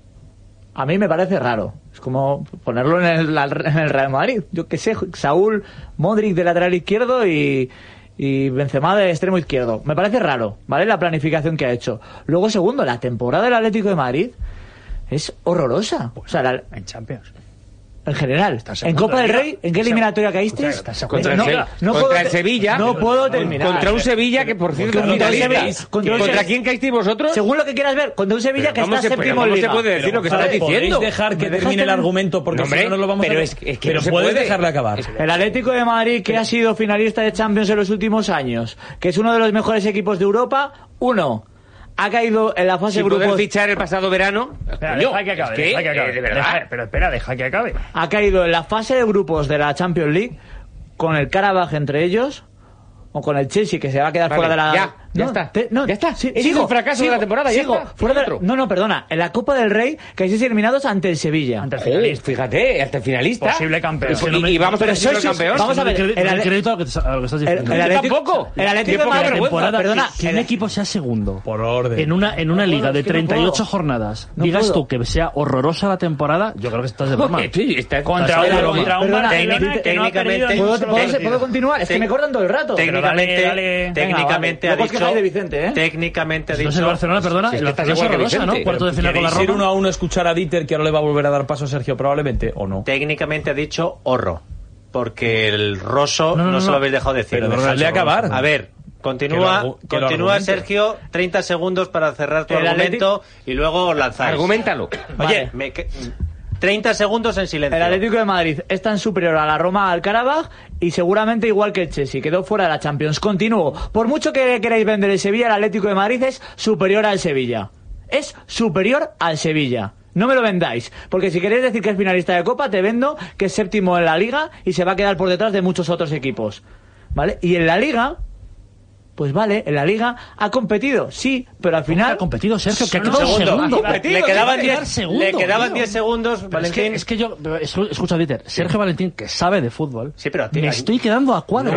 A mí me parece raro. Es como ponerlo en el Real Madrid. Yo qué sé, Saúl, Modric de lateral izquierdo y Benzema de extremo izquierdo. Me parece raro, ¿vale? La planificación que ha hecho. Luego, segundo, la temporada del Atlético de Madrid es horrorosa. O sea, en Champions. En general. En Copa del Rey, ¿en qué eliminatoria caíste? Contra el Sevilla. No puedo terminar. Contra un Sevilla que, por cierto, ¿contra quién caísteis vosotros? Según lo que quieras ver, contra un Sevilla que está séptimo en Liga. ¿Cómo se puede decir lo que estás diciendo? ¿Podéis dejar que termine el argumento? Porque si no, no lo vamos a ver. Pero puedes dejarle acabar. El Atlético de Madrid, que ha sido finalista de Champions en los últimos años, que es uno de los mejores equipos de Europa, ha caído en la fase de grupos. ¿Puedes fichar el pasado verano? Deja que acabe. De verdad. Pero espera, deja que acabe. Ha caído en la fase de grupos de la Champions League con el Karabaj entre ellos, o con el Chelsea, que se va a quedar fuera de la... Ya está. Ya está. Sí, es el fracaso de la temporada. No, perdona. En la Copa del Rey, que hay 6 eliminados ante el Sevilla. Ante el finalista. Fíjate, ante el finalista. Posible campeón. Y vamos a ver si es el campeón. Vamos a ver. El crédito a lo que estás diciendo. El Atlético de Madrid. Perdona, que un equipo sea segundo. Por orden. En una liga de 38 jornadas. Digas tú que sea horrorosa la temporada, yo creo que estás de broma. Contra un Barcelona que no ha perdido. ¿Puedo continuar? Es que me cortan todo el rato. Técnicamente ha dicho. Técnicamente ha dicho. Entonces el Barcelona, perdona, el Barcelona es horrorosa, ¿no? Cuarto de final con la Roma. Ir 1-1 escuchar a Dieter, que ahora le va a volver a dar paso a Sergio probablemente, ¿o no? Técnicamente ha dicho horror. Porque el Rosso no se lo habéis dejado decir. Pero dejadle acabar. A ver, continúa Sergio, 30 segundos para cerrar tu argumento y luego lanzáis. Argumentalo. Oye, 30 segundos en silencio. El Atlético de Madrid es tan superior a la Roma al Karabaj y seguramente igual que el Chelsea, quedó fuera de la Champions. Continúo. Por mucho que queráis vender el Sevilla, el Atlético de Madrid es superior al Sevilla. Es superior al Sevilla. No me lo vendáis, porque si queréis decir que es finalista de Copa, te vendo que es séptimo en la Liga y se va a quedar por detrás de muchos otros equipos. ¿Vale? Y en la Liga... Pues vale, en la Liga ha competido, sí, pero al final... Ha competido Sergio, que ha quedado segundo. Le quedaban 10 segundos, Valentín. Es que yo... Escucha, Dieter, Sergio Valentín, que sabe de fútbol, sí, pero me estoy quedando a cuadro.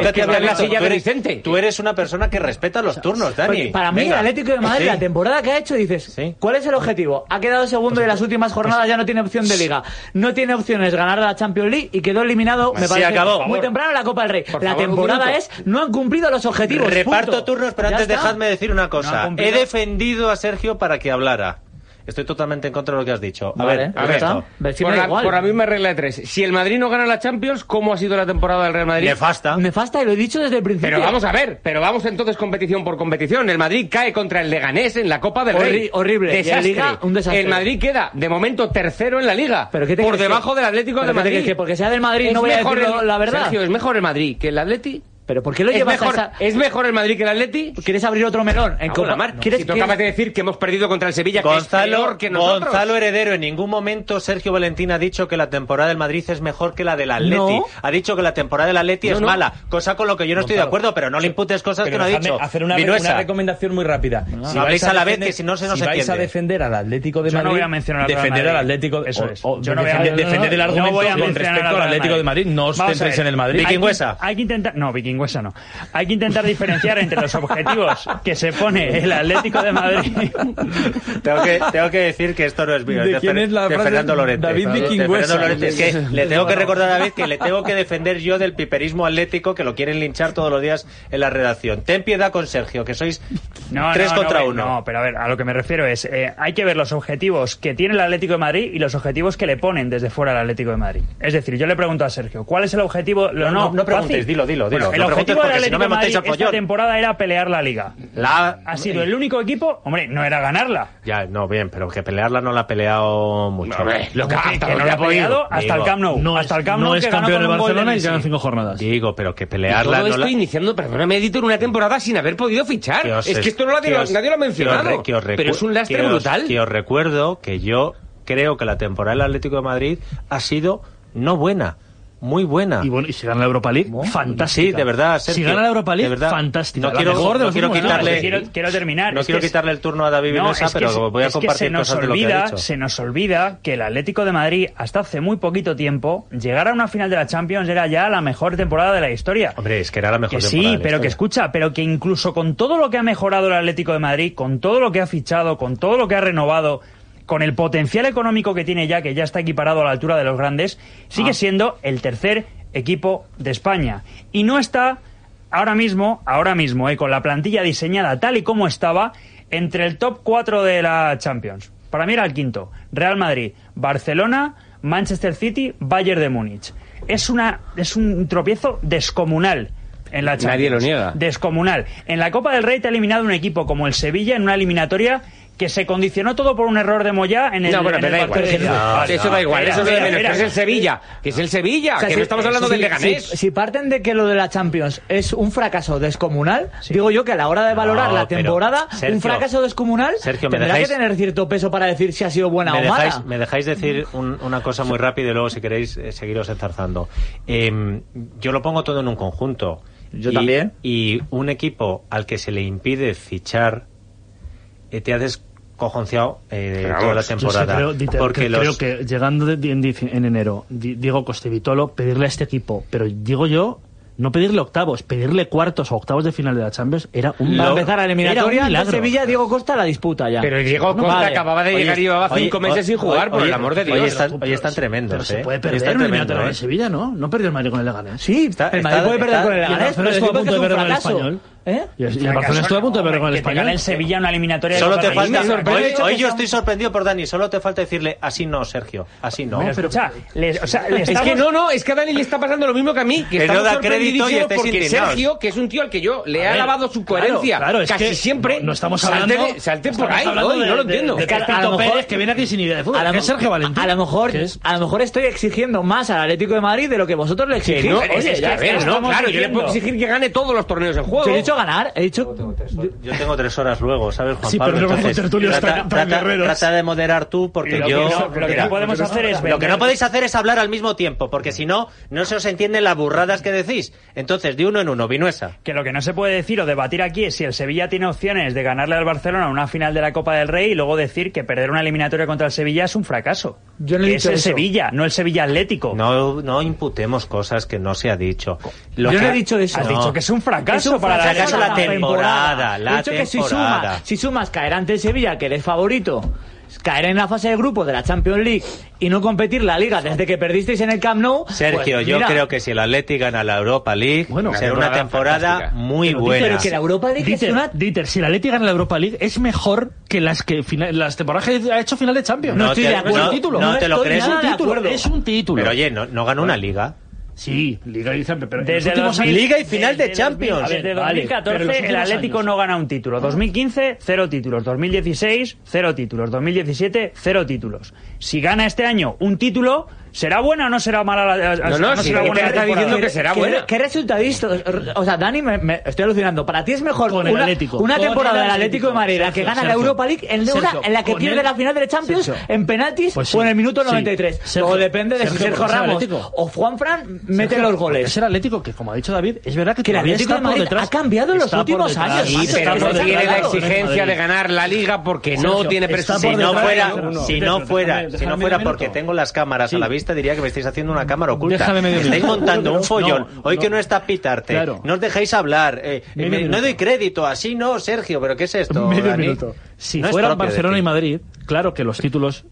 Tú eres una persona que respeta los turnos, Dani. Para mí, el Atlético de Madrid, la temporada que ha hecho, dices, ¿cuál es el objetivo? Ha quedado segundo y en las últimas jornadas ya no tiene opción de Liga. No tiene opciones ganar la Champions League y quedó eliminado, me parece, muy temprano en la Copa del Rey. La temporada no han cumplido los objetivos. Turnos, pero antes dejadme decir una cosa. He defendido a Sergio para que hablara. Estoy totalmente en contra de lo que has dicho. A ver, por la misma regla de 3. Si el Madrid no gana la Champions, ¿cómo ha sido la temporada del Real Madrid? Nefasta, y lo he dicho desde el principio. Pero vamos entonces competición por competición. El Madrid cae contra el Leganés en la Copa del Rey. Horrible. Desastre. Y en Liga, un desastre. El Madrid queda, de momento, tercero en la Liga. ¿Pero qué te por debajo del Atlético de Madrid. Que porque sea del Madrid no voy a decir la verdad. Sergio, ¿es mejor el Madrid que el Atleti? ¿Pero por qué lo llevas ¿Es mejor el Madrid que el Atleti? ¿Quieres abrir otro melón? En Copa Mar. Si tú acabas de decir que hemos perdido contra el Sevilla, que es peor que nosotros. Gonzalo Heredero, en ningún momento Sergio Valentín ha dicho que la temporada del Madrid es mejor que la del Atleti. No. Ha dicho que la temporada del Atleti es mala, cosa con lo que yo no estoy de acuerdo, pero no le imputes cosas que no ha dicho. Hacer una recomendación muy rápida. Si habléis a la vez, que si no se nos entiende. Si vais a defender al Atlético de Madrid, yo no voy a mencionar defender al Atlético. Eso es. Yo no voy a defender el argumento con respecto al Atlético de Madrid. No os centréis en el Madrid. Vikingüesa. Hay que intentar. No, Vikingüesa no. Hay que intentar diferenciar entre los objetivos que se pone el Atlético de Madrid. Tengo que decir que esto no es mío, es de Fernando Lorente. David Vikingüesa. Es que le tengo que recordar a David que le tengo que defender yo del piperismo atlético, que lo quieren linchar todos los días en la redacción. Ten piedad con Sergio, que sois 3 contra 1. No, pero a ver, a lo que me refiero es, hay que ver los objetivos que tiene el Atlético de Madrid y los objetivos que le ponen desde fuera al Atlético de Madrid. Es decir, yo le pregunto a Sergio, ¿cuál es el objetivo? No preguntes, dilo. Bueno, el objetivo del Atlético de Madrid esta temporada era pelear la Liga. Ha sido el único equipo, hombre, no era ganarla. Ya, no, bien, pero que pelearla no la ha peleado mucho. No, lo que no la ha peleado hasta el Camp Nou. Hasta el Camp Nou, no es campeón del Barcelona y quedan 5 jornadas. Digo, pero que pelearla no estoy iniciando, perdóname, Editor, una temporada sin haber podido fichar. Es que esto nadie lo ha mencionado. Pero es un lastre brutal. Que os recuerdo que yo creo que la temporada del Atlético de Madrid ha sido no buena, muy buena. Y si gana la Europa League, fantástica. Sí, de verdad, Sergio, si gana la Europa League, fantástica. No quiero quitarle, quiero terminar. No quiero quitarle el turno a David Vinosa, pero voy a compartir cosas de lo que ha dicho. Se nos olvida que el Atlético de Madrid, hasta hace muy poquito tiempo, llegar a una final de la Champions era ya la mejor temporada de la historia. Hombre, es que era la mejor temporada. Sí, pero que escucha, pero que incluso con todo lo que ha mejorado el Atlético de Madrid, con todo lo que ha fichado, con todo lo que ha renovado, con el potencial económico que tiene ya, que ya está equiparado a la altura de los grandes, sigue siendo el tercer equipo de España. Y no está ahora mismo, con la plantilla diseñada tal y como estaba, entre el top 4 de la Champions. Para mí era el quinto. Real Madrid, Barcelona, Manchester City, Bayern de Múnich. Es un tropiezo descomunal en la Champions. Nadie lo niega. Descomunal. En la Copa del Rey te ha eliminado un equipo como el Sevilla en una eliminatoria que se condicionó todo por un error de Moyá en el... No, bueno, pero da igual. Eso da igual, eso es de menos. Que es el Sevilla, o sea, que no estamos hablando del Leganés. Si parten de que lo de la Champions es un fracaso descomunal, digo yo que a la hora de valorar la temporada, Sergio, un fracaso descomuno, tendrá que tener cierto peso para decir si ha sido buena o mala. Me dejáis decir una cosa muy rápida y luego, si queréis, seguiros enzarzando. Yo lo pongo todo en un conjunto. Yo también. Y un equipo al que se le impide fichar, te haces cojonciado toda la temporada. Creo, Dieter, creo que llegando en enero, Diego Costevitolo, pedirle a este equipo, pero digo yo, no pedirle octavos, pedirle cuartos o octavos de final de la Champions era un Para empezar la eliminatoria de Sevilla, Diego Costa la disputa ya. Pero Diego Costa acababa de llegar y llevaba 5 meses sin jugar, por el amor de Dios. Hoy están tremendos. Pero se puede perder una eliminatoria en Sevilla, ¿no? No perdió el Madrid con el Leganés. Sí, el Madrid puede perder con el Leganés, pero estuvo a punto de perder con el Español. Y el Barcelona estuvo a punto de perder con el Español. Que el Sevilla una eliminatoria. Solo te falta. Hoy yo estoy sorprendido por Dani. Solo te falta decirle así no, Sergio. Así no. Pero escucha, es que no, es que a Dani le está pasando lo mismo que a mí. Que no da crédito y estáis indignados. Sergio, que es un tío al que yo le he alabado su coherencia. Claro, es casi que siempre. No estamos hablando. Salte por ahí, no lo entiendo. De Cristo Pérez, que viene aquí sin idea de fútbol. A Sergio Valentín. A lo mejor estoy exigiendo más al Atlético de Madrid de lo que vosotros le exigís. Claro, yo le puedo exigir que gane todos los torneos del juego. He dicho ganar, he dicho. Yo tengo 3 horas luego, ¿sabes, Juan Pablo? Pero luego tertulios trata de moderar tú, porque yo... Lo que no podemos hacer es... Lo que no podéis hacer es hablar al mismo tiempo, porque si no, no se os entienden las burradas que decís. Entonces, de uno en uno, Vinuesa. Que lo que no se puede decir o debatir aquí es si el Sevilla tiene opciones de ganarle al Barcelona una final de la Copa del Rey y luego decir que perder una eliminatoria contra el Sevilla es un fracaso. Yo no he dicho es el eso. Sevilla, no el Sevilla Atlético. No imputemos cosas que no se ha dicho. Yo no he dicho eso. Has dicho que es un fracaso para la temporada. He dicho que si sumas caer ante el Sevilla, que eres favorito, caer en la fase de grupos de la Champions League y no competir la Liga desde que perdisteis en el Camp Nou... Sergio, pues, yo creo que si el Atleti gana la Europa League, será una temporada muy buena. Pero que la Europa League es una... Dieter, si el Atleti gana la Europa League es mejor que las temporadas que ha hecho final de Champions. No estoy de acuerdo. No te lo crees. Es un título. Pero oye, no ganó una Liga. Sí, Liga y Champions, pero desde Liga y final de Champions. Desde 2014 el Atlético no gana un título. 2015, 0 títulos. 2016, 0 títulos. 2017, 0 títulos. Si gana este año un título, ¿será buena o no será mala será buena? Está diciendo que será buena. ¿Qué resultadista? O sea, Dani, me estoy alucinando. ¿Para ti es mejor una temporada del Atlético de Madrid la que gana la Europa League en la que pierde la final de Champions en penaltis o en el minuto 93? O depende de si Sergio Ramos o Juanfran meten los goles. Es el Atlético que, como ha dicho David, es verdad que el Atlético de Madrid ha cambiado en los últimos años. Sí, pero no tiene la exigencia de ganar la Liga porque no tiene presupuesto. Si no fuera porque tengo las cámaras a la vista, diría que me estáis haciendo una cámara oculta. Estáis montando un follón. Hoy que no está Pitarte, no os dejáis hablar. No doy crédito, así no, Sergio, pero ¿qué es esto? Medio minuto. Si fueran Barcelona y Madrid, claro que los títulos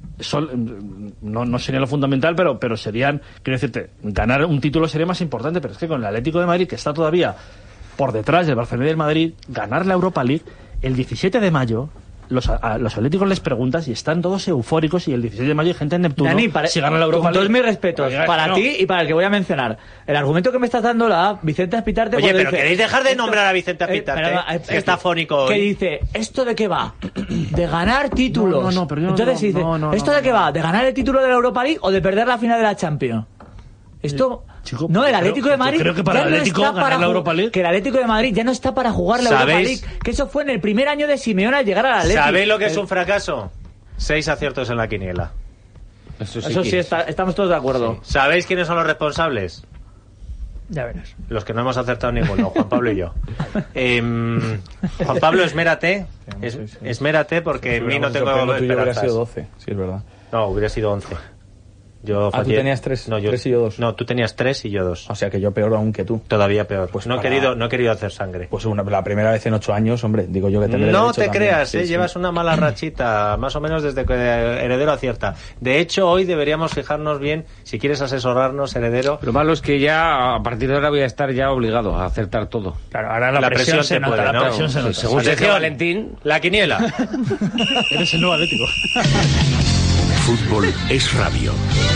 no sería lo fundamental, pero serían, quiero decirte, ganar un título sería más importante, pero es que con el Atlético de Madrid, que está todavía por detrás del Barcelona y del Madrid, ganar la Europa League el 17 de mayo... A los atléticos les preguntas y están todos eufóricos, y el 16 de mayo hay gente en Neptuno. Dani, si gana la Europa con todos mis respetos para ti y para el que voy a mencionar, el argumento que me estás dando la Vicente Aspitarte... Oye, pero ¿queréis dejar de nombrar a Vicente Aspitarte? Que está afónico hoy. Que dice, ¿esto de qué va? De ganar títulos. Entonces dice, ¿esto de qué va? ¿De ganar el título de la Europa League o de perder la final de la Champions? Esto... Chico, no, el Atlético de Madrid creo que para el Atlético ganar la Europa League. Que el Atlético de Madrid ya no está para jugar la Europa League. Que eso fue en el primer año de Simeone al llegar al Atlético. ¿Sabéis lo que es un fracaso? 6 aciertos en la quiniela. Eso sí, estamos todos de acuerdo. Sí. ¿Sabéis quiénes son los responsables? Ya verás. Los que no hemos acertado ninguno, Juan Pablo y yo. Juan Pablo, esmérate. Esmérate porque en mí no tengo esperanzas. Hubiera sido 12, sí, es verdad. No, hubiera sido 11. Tú tenías 3 y yo 2. No, tú tenías 3 y yo 2. O sea que yo peor aún que tú. Todavía peor. Pues no he querido hacer sangre. Pues la primera vez en 8 años, hombre, digo yo que tendré No derecho te creas, también. llevas una mala rachita, más o menos desde que Heredero acierta. De hecho, hoy deberíamos fijarnos bien, si quieres asesorarnos, Heredero. Lo malo es que ya, a partir de ahora voy a estar ya obligado a acertar todo. Claro, ahora la presión se nota, puede, ¿no? La presión se nota. Según Sergio Valentín, la quiniela. Eres el nuevo Atlético. Fútbol es radio.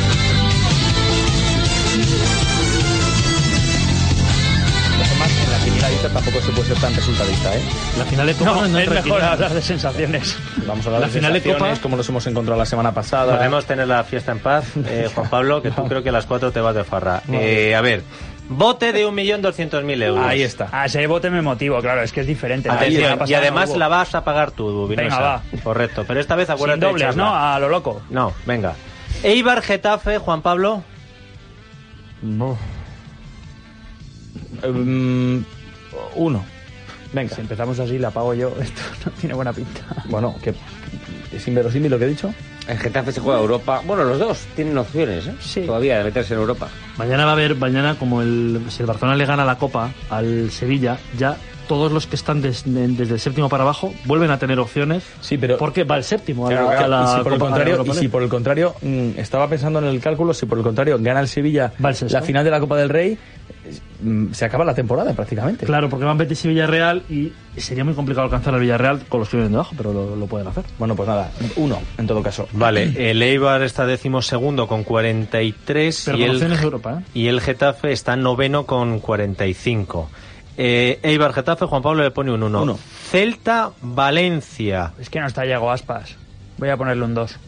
Tampoco se puede ser tan resultadista, ¿eh? La final de Copa no es mejor hablar de sensaciones. Vamos a hablar de sensaciones, de Copa, como nos hemos encontrado la semana pasada. Podemos tener la fiesta en paz, Juan Pablo, que tú creo que a las 4 te vas de farra. A ver, bote de 1.200.000 euros. Ahí está. Ese bote me motivo, claro, es que es diferente. Atención, y además la vas a pagar tú, Vinuesa. Venga, va. Correcto, pero esta vez acuérdate sin dobles, de echarla. ¿no? A lo loco. No, venga. Eibar Getafe, Juan Pablo. No. 1. Venga. Si empezamos así, la pago yo. Esto no tiene buena pinta. Bueno, que es inverosímil lo que he dicho. El Getafe se juega a Europa. Bueno, los dos tienen opciones, ¿eh? Sí. Todavía de meterse en Europa. Mañana va a haber, como si el Barcelona le gana la Copa al Sevilla, ya todos los que están desde el séptimo para abajo vuelven a tener opciones. Sí, pero porque va el séptimo. Y si por el contrario, estaba pensando en el cálculo, si por el contrario gana el Sevilla la final de la Copa del Rey, se acaba la temporada prácticamente. Claro, porque van Betis y Villarreal y sería muy complicado alcanzar al Villarreal con los que vienen de abajo, pero lo pueden hacer. Bueno, pues nada, 1 en todo caso. Vale, el Eibar está 12º con 43 pero de Europa, ¿eh? Y el Getafe está 9º con 45. Eibar Getafe, Juan Pablo le pone un 1. Celta Valencia. Es que no está Iago Aspas. Voy a ponerle un 2.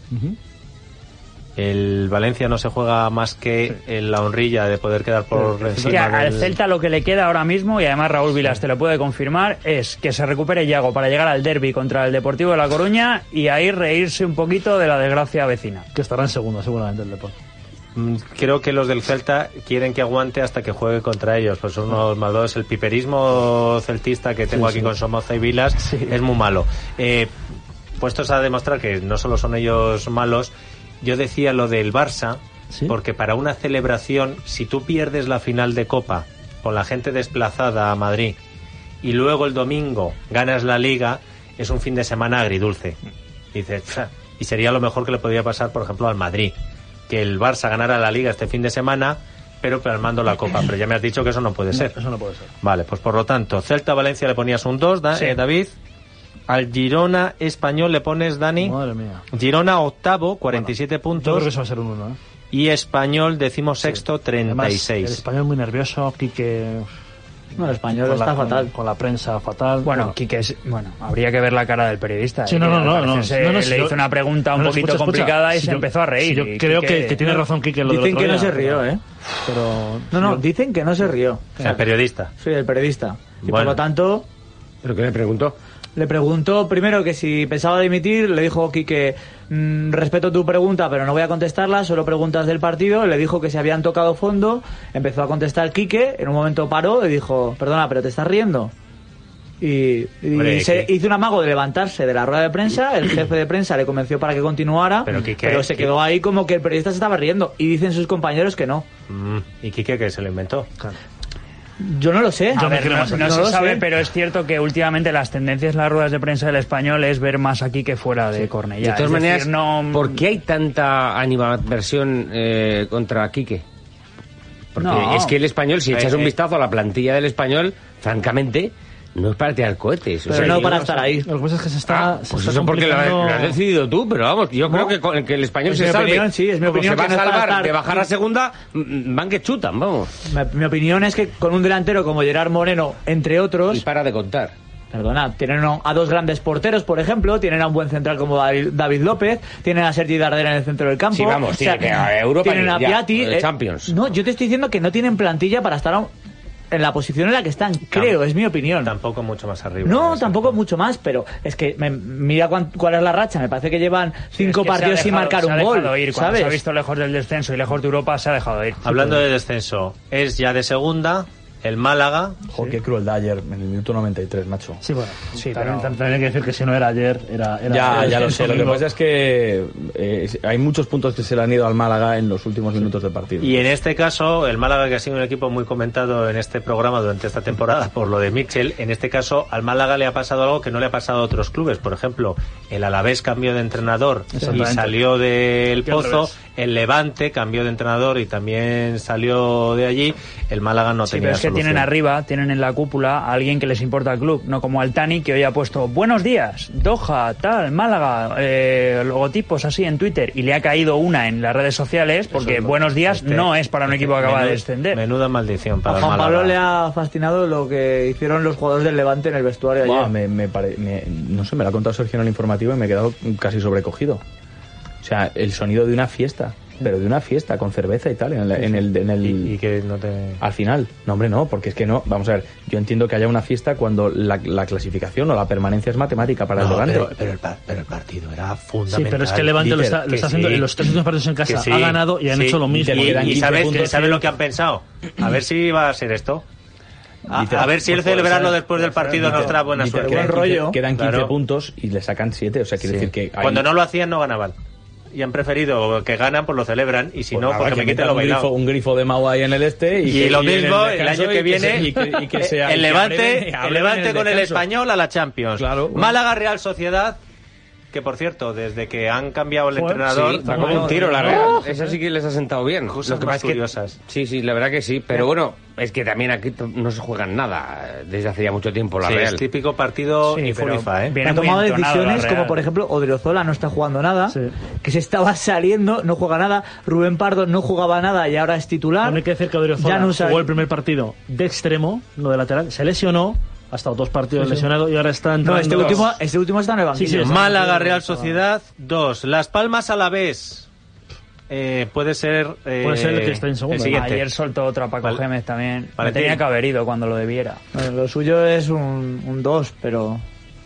El Valencia no se juega más que en la honrilla de poder quedar por encima al Celta lo que le queda ahora mismo, y además Raúl Vilas te lo puede confirmar, es que se recupere Iago para llegar al derbi contra el Deportivo de La Coruña y ahí reírse un poquito de la desgracia vecina. Que estará en segundo seguramente el Deportivo. Creo que los del Celta quieren que aguante hasta que juegue contra ellos, pues son unos malvados. El piperismo celtista que tengo aquí con Somoza y Vilas es muy malo. Puestos a demostrar que no solo son ellos malos, yo decía lo del Barça, porque para una celebración, si tú pierdes la final de Copa con la gente desplazada a Madrid y luego el domingo ganas la Liga, es un fin de semana agridulce. Dices, y sería lo mejor que le podría pasar, por ejemplo, al Madrid, que el Barça ganara la Liga este fin de semana, pero palmando la Copa. Pero ya me has dicho que eso no puede ser. Eso no puede ser. Vale, pues por lo tanto, Celta-Valencia le ponías un 2, David. Al Girona Español le pones, Dani. Madre mía. Girona octavo, 47 puntos. Yo creo que eso va a ser un 1, ¿eh? Y Español decimosexto, 36. Además, el Español muy nervioso, Quique. No, el Español está fatal. Con la prensa fatal. Bueno, Quique habría que ver la cara del periodista. Sí, le hizo una pregunta un poquito complicada y se empezó a reír. Yo creo que tiene razón Quique en lo del otro día. Dicen que no se rió, ¿eh? Pero dicen que no se rió. O sea, el periodista. Sí, el periodista. Y por lo tanto... ¿Pero qué le preguntó? Le preguntó primero que si pensaba dimitir, le dijo Quique, respeto tu pregunta, pero no voy a contestarla, solo preguntas del partido. Le dijo que se habían tocado fondo, empezó a contestar Quique, en un momento paró y dijo, perdona, pero te estás riendo. Y hizo un amago de levantarse de la rueda de prensa, el jefe de prensa le convenció para que continuara, pero se quedó ahí como que el periodista se estaba riendo, y dicen sus compañeros que no. ¿Y Quique que se lo inventó? Claro. Yo no lo sé. No se sabe, pero es cierto que últimamente las tendencias en las ruedas de prensa del Español es ver más aquí que fuera de Cornellá. De todas maneras, ¿por qué hay tanta animadversión contra Quique? Porque es que el Español, si echas un vistazo a la plantilla del Español, francamente, no es para tirar cohetes. Pero no para estar ahí. Lo que pasa es que se está pues eso porque lo has decidido tú, pero vamos, yo creo que el Español se salve. Es mi opinión, se va a salvar de bajar a segunda, van que chutan, vamos. Mi opinión es que con un delantero como Gerard Moreno, entre otros... Y para de contar. Perdona, tienen a dos grandes porteros, por ejemplo, tienen a un buen central como David López, tienen a Sergi Dardera en el centro del campo. Sí, vamos, tienen que a Europa, tienen a Piatti, Champions. No, yo te estoy diciendo que no tienen plantilla para estar en la posición en la que están, creo, es mi opinión. Tampoco mucho más arriba. No, tampoco mucho más, pero es que mira cuál es la racha, me parece que llevan 5 partidos sin marcar un gol, ¿sabes? Se ha visto lejos del descenso y lejos de Europa, se ha dejado de ir. Hablando de descenso, es ya de segunda, el Málaga. Joder, qué crueldad ayer, en el minuto 93, macho. Sí, bueno, también hay que decir que si no era ayer, era ya lo sé, lo que pasa es que hay muchos puntos que se le han ido al Málaga en los últimos minutos del partido. Y en este caso, el Málaga, que ha sido un equipo muy comentado en este programa durante esta temporada por lo de Mitchell, en este caso al Málaga le ha pasado algo que no le ha pasado a otros clubes. Por ejemplo, el Alavés cambió de entrenador y salió del Pozo. El Levante cambió de entrenador y también salió de allí. El Málaga no tenía pero es que solución. tienen arriba, tienen en la cúpula a alguien que les importa al club, no como Altani, que hoy ha puesto buenos días, Doha, tal, Málaga, logotipos así en Twitter, y le ha caído una en las redes sociales, porque buenos días no es para un equipo que acaba de descender. Menuda maldición para a Juan Pablo le ha fascinado lo que hicieron los jugadores del Levante en el vestuario ayer. No sé, me lo ha contado Sergio en el informativo y me he quedado casi sobrecogido. O sea, el sonido de una fiesta, pero de una fiesta con cerveza y tal, y que no te... Al final, no hombre, no, porque es que no, vamos a ver, yo entiendo que haya una fiesta cuando la clasificación o la permanencia es matemática para el Levante. Pero el partido era fundamental. Sí, pero es que el Levante lo está haciendo en los 3 últimos partidos en casa, ha ganado y han hecho lo mismo. Y ¿sabes lo que han pensado? A ver si va a ser esto. A ver si el celebrarlo después del partido nos trae buena suerte. Quedan 15 puntos y le sacan 7, o sea, quiere decir que... Cuando no lo hacían no ganaban. Y han preferido que ganan, pues lo celebran, y si pues no, nada, porque me quiten lo bailado. Un grifo de Mau ahí en el este. Y lo mismo el año que viene, el Levante con el Español a la Champions. Claro, Málaga Real Sociedad, que por cierto, desde que han cambiado el entrenador... Está como un tiro la Real. Eso sí que les ha sentado bien. Cosas más curiosas. Sí, la verdad que sí. Pero bueno, es que también aquí no se juegan nada desde hace ya mucho tiempo la Real. Es típico partido ni fu ni fa, ¿eh? Han tomado decisiones como, por ejemplo, Odriozola no está jugando nada, que se estaba saliendo, no juega nada. Rubén Pardo no jugaba nada y ahora es titular. No hay que decir que Odriozola jugó el primer partido de extremo, no de lateral. Se lesionó. Ha estado 2 partidos lesionado y ahora está entrando... No, este último está en el banquillo. Málaga Real Sociedad 2. Las Palmas Alavés. Puede ser el que esté en segundo. Ayer soltó otra Paco Gémez también. Tenía que haber ido cuando lo debiera. Lo suyo es un 2, pero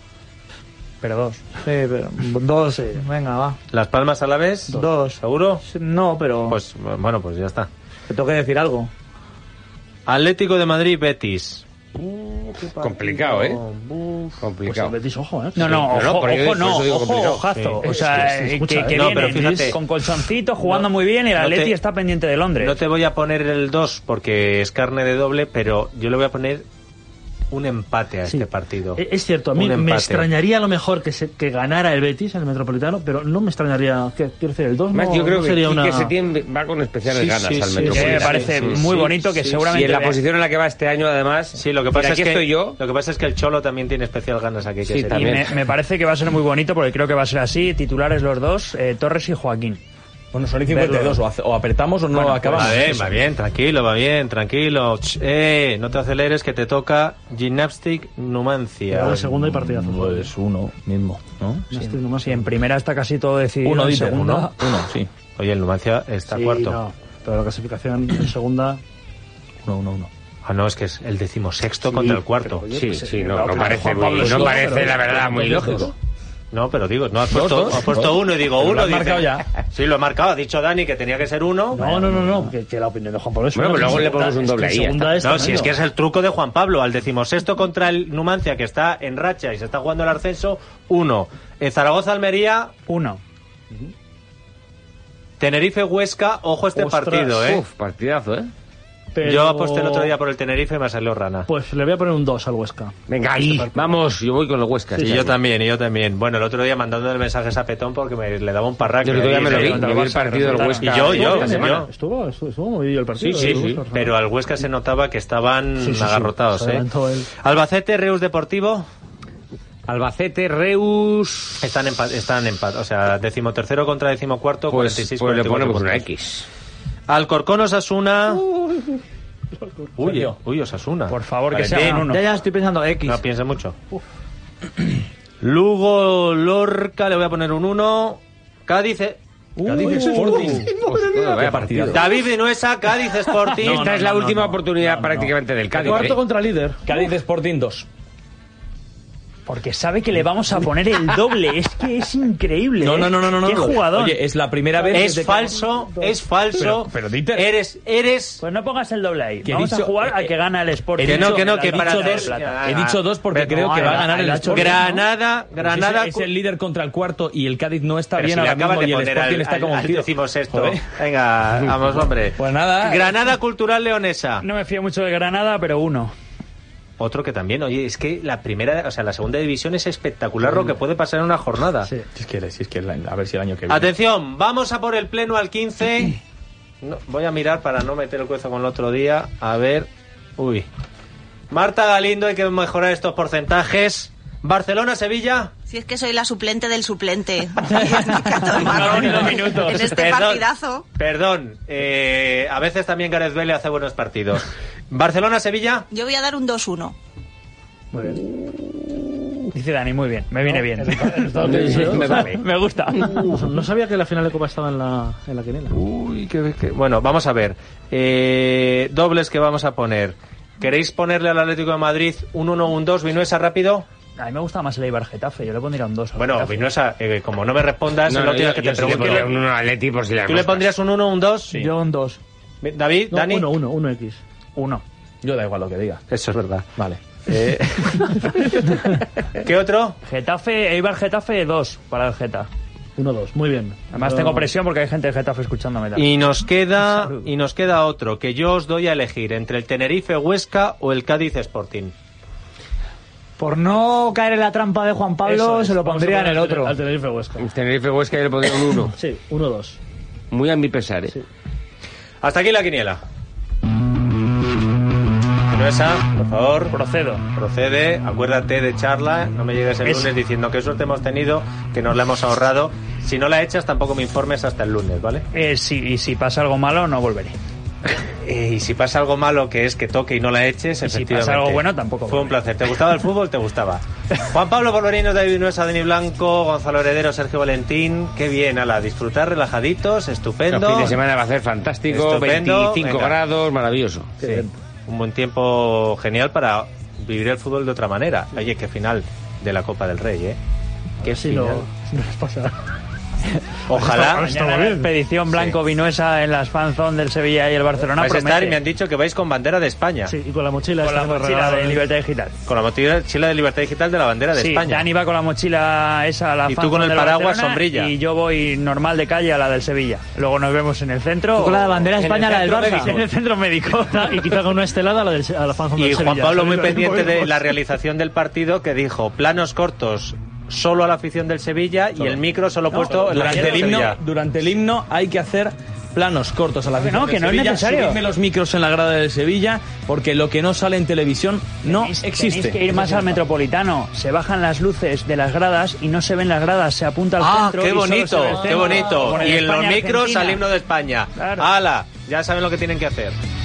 2. Sí, pero 2, sí. Venga, va. Las Palmas Alavés 2. ¿Seguro? No, pero... Pues bueno, pues ya está. Te tengo que decir algo. Atlético de Madrid Betis. Complicado, ¿eh? Complicado. Pues Betis, ojo, ¿eh? Ojazo. O sea, que viene con colchoncito, jugando muy bien, y el Atleti está pendiente de Londres. No te voy a poner el 2 porque es carne de doble, pero yo le voy a poner un empate a este partido. Es cierto, a mí me extrañaría a lo mejor que ganara el Betis, el Metropolitano, pero no me extrañaría, quiero decir, el 2 yo creo sería que Setién va con especiales ganas al Metropolitano. Me parece muy bonito que seguramente... Y en la posición en la que va este año, además... Sí, lo que pasa es que el Cholo también tiene especial ganas aquí. Sí, también. Me parece que va a ser muy bonito, porque creo que va a ser así, titulares los dos, Torres y Joaquín. Bueno, son 52, o apretamos o no acabamos. Va bien, tranquilo. No te aceleres, que te toca Gimnastic Numancia. La segunda y partidazo. Pues uno mismo, ¿no? Sí, en primera está casi todo decidido. Uno, en segunda. Uno, sí. Oye, el Numancia está cuarto. No, pero la clasificación en segunda... 1-1-1. Ah, no, es que es el 16º contra el cuarto. No parece la verdad muy lógico. No, pero digo, no has puesto uno y digo uno. Lo has marcado ya. Sí, lo he marcado. Ha dicho Dani que tenía que ser uno. No. Que la opinión de Juan Pablo es bueno, pero luego le ponemos un doble ahí. No, si es que es el truco de Juan Pablo. Al 16º contra el Numancia, que está en racha y se está jugando el ascenso, 1. En Zaragoza-Almería, 1. Tenerife-Huesca, ojo este partido, ¿eh? Partidazo, ¿eh? Pero... Yo aposté el otro día por el Tenerife y me salió rana. Pues le voy a poner un 2 al Huesca. Venga, ahí, vamos, yo voy con el Huesca. Sí, yo también. Bueno, el otro día mandando mensajes a Petón porque le daba un parraque. Yo el otro día me lo vi el partido del Huesca. Y yo. Estuvo muy bien el partido. Sí. Pero al Huesca se notaba que estaban agarrotados, ¿eh? Albacete, Reus Deportivo. Albacete, Reus... Están empat, o sea, 13º contra 14º, 46 pues le ponemos una X. Alcorcón, Osasuna... Uy, Osasuna. Por favor, que sea un 1. Ya estoy pensando X. No piense mucho. Lugo, Lorca, le voy a poner un 1. Cádiz Sporting. Vaya partido. David Vinuesa, Cádiz Sporting. Esta es la última oportunidad prácticamente del Cádiz. Cuarto contra líder. Cádiz Sporting 2. Porque sabe que le vamos a poner el doble. Es que es increíble. No. Qué jugador. Oye, es la primera vez. Es falso. Pero Dieter. Eres. Pues no pongas el doble ahí. Vamos a jugar al que gana el Sporting. Que para he dicho 2 porque creo que va a ganar el Sporting. Granada. Es el líder contra el cuarto y el Cádiz no está bien ahora mismo y el Sporting está como un tío. Decimos esto. Venga, vamos, hombre. Pues nada. Granada Cultural Leonesa. No me fío mucho de Granada, pero 1. Otro que también, oye, es que la segunda división es espectacular lo que puede pasar en una jornada. Sí. Si es que a ver si el año que viene. Atención, vamos a por el pleno al 15. Voy a mirar para no meter el cuezo con el otro día. A ver. Uy. Marta Galindo, hay que mejorar estos porcentajes. Barcelona-Sevilla. Si es que soy la suplente del suplente. Minutos. En este partidazo. Perdón. A veces también Gareth Bale hace buenos partidos. Barcelona-Sevilla. Yo voy a dar un 2-1. Muy bien. Dice Dani, muy bien. Me viene bien. Me gusta. No sabía que la final de Copa estaba en la quiniela. Uy, bueno, vamos a ver. Dobles que vamos a poner. ¿Queréis ponerle al Atlético de Madrid un 1, un 2? ¿Vinuesa rápido? A mí me gusta más el Eibar Getafe, yo le pondría un 2. Bueno, Vinuesa, como no me respondas, no tienes que te pregunte. Un 1 Atleti por si le ¿Tú le pondrías un 1 o un 2? Sí. Yo un 2. David, Dani. 1X. 1. Yo da igual lo que diga. Eso es verdad. Vale. ¿Qué otro? Eibar Getafe 2 para el Geta. 1-2, muy bien. Además tengo presión porque hay gente de Getafe escuchándome. Y nos queda otro, que yo os doy a elegir entre el Tenerife Huesca o el Cádiz Sporting. Por no caer en la trampa de Juan Pablo, se lo pondría en el otro. Al Tenerife Huesca. El Tenerife Huesca yo le pondría un 1. Sí, 1-2. Muy a mi pesar, ¿eh? Sí. Hasta aquí la quiniela. Esa, por favor. Procede, acuérdate de charla, no me llegues el lunes diciendo qué suerte hemos tenido, que nos la hemos ahorrado. Si no la echas, tampoco me informes hasta el lunes, ¿vale? Sí, y si pasa algo malo, no volveré. Y si pasa algo malo, que es que toque y no la eches, y efectivamente. Si pasa algo bueno, tampoco volveré. Fue un placer. ¿Te gustaba el fútbol? ¿Te gustaba? Juan Pablo Polvorinos, David Vinuesa, Dani Blanco, Gonzalo Heredero, Sergio Valentín. Qué bien, ala, disfrutar relajaditos, estupendo. El fin de semana va a ser fantástico, estupendo, 25 grados, maravilloso. Sí. Un buen tiempo genial para vivir el fútbol de otra manera. Oye, qué final de la Copa del Rey, ¿eh? Qué final. No les pasa. Ojalá. Mañana la expedición Blanco-Vinuesa en las fanzone del Sevilla y el Barcelona. Vais a estar, y me han dicho que vais con bandera de España. Sí, y con la mochila. Con la mochila de Libertad Digital. Con la mochila de Libertad Digital de la bandera de España. Dani va con la mochila esa a la fanzone. Y tú con el paraguas sombrilla. Y yo voy normal de calle a la del Sevilla. Luego nos vemos en el centro. ¿Tú con la bandera de España, la del Barça? En el centro médico. Y quizá con una estelada a la fanzone del Sevilla. Y Juan Pablo muy pendiente de la realización del partido, que dijo planos cortos solo a la afición del Sevilla y el micro solo puesto durante el himno hay que hacer planos cortos a la afición del Sevilla. No es necesario. Subidme los micros en la grada del Sevilla, porque lo que no sale en televisión no existe. Tenéis que ir más al Metropolitano. Se bajan las luces de las gradas y no se ven las gradas, se apunta al centro. ¡Qué bonito! ¡Qué bonito! Y en los micros Argentina. al himno de España. Claro. ¡Hala! Ya saben lo que tienen que hacer.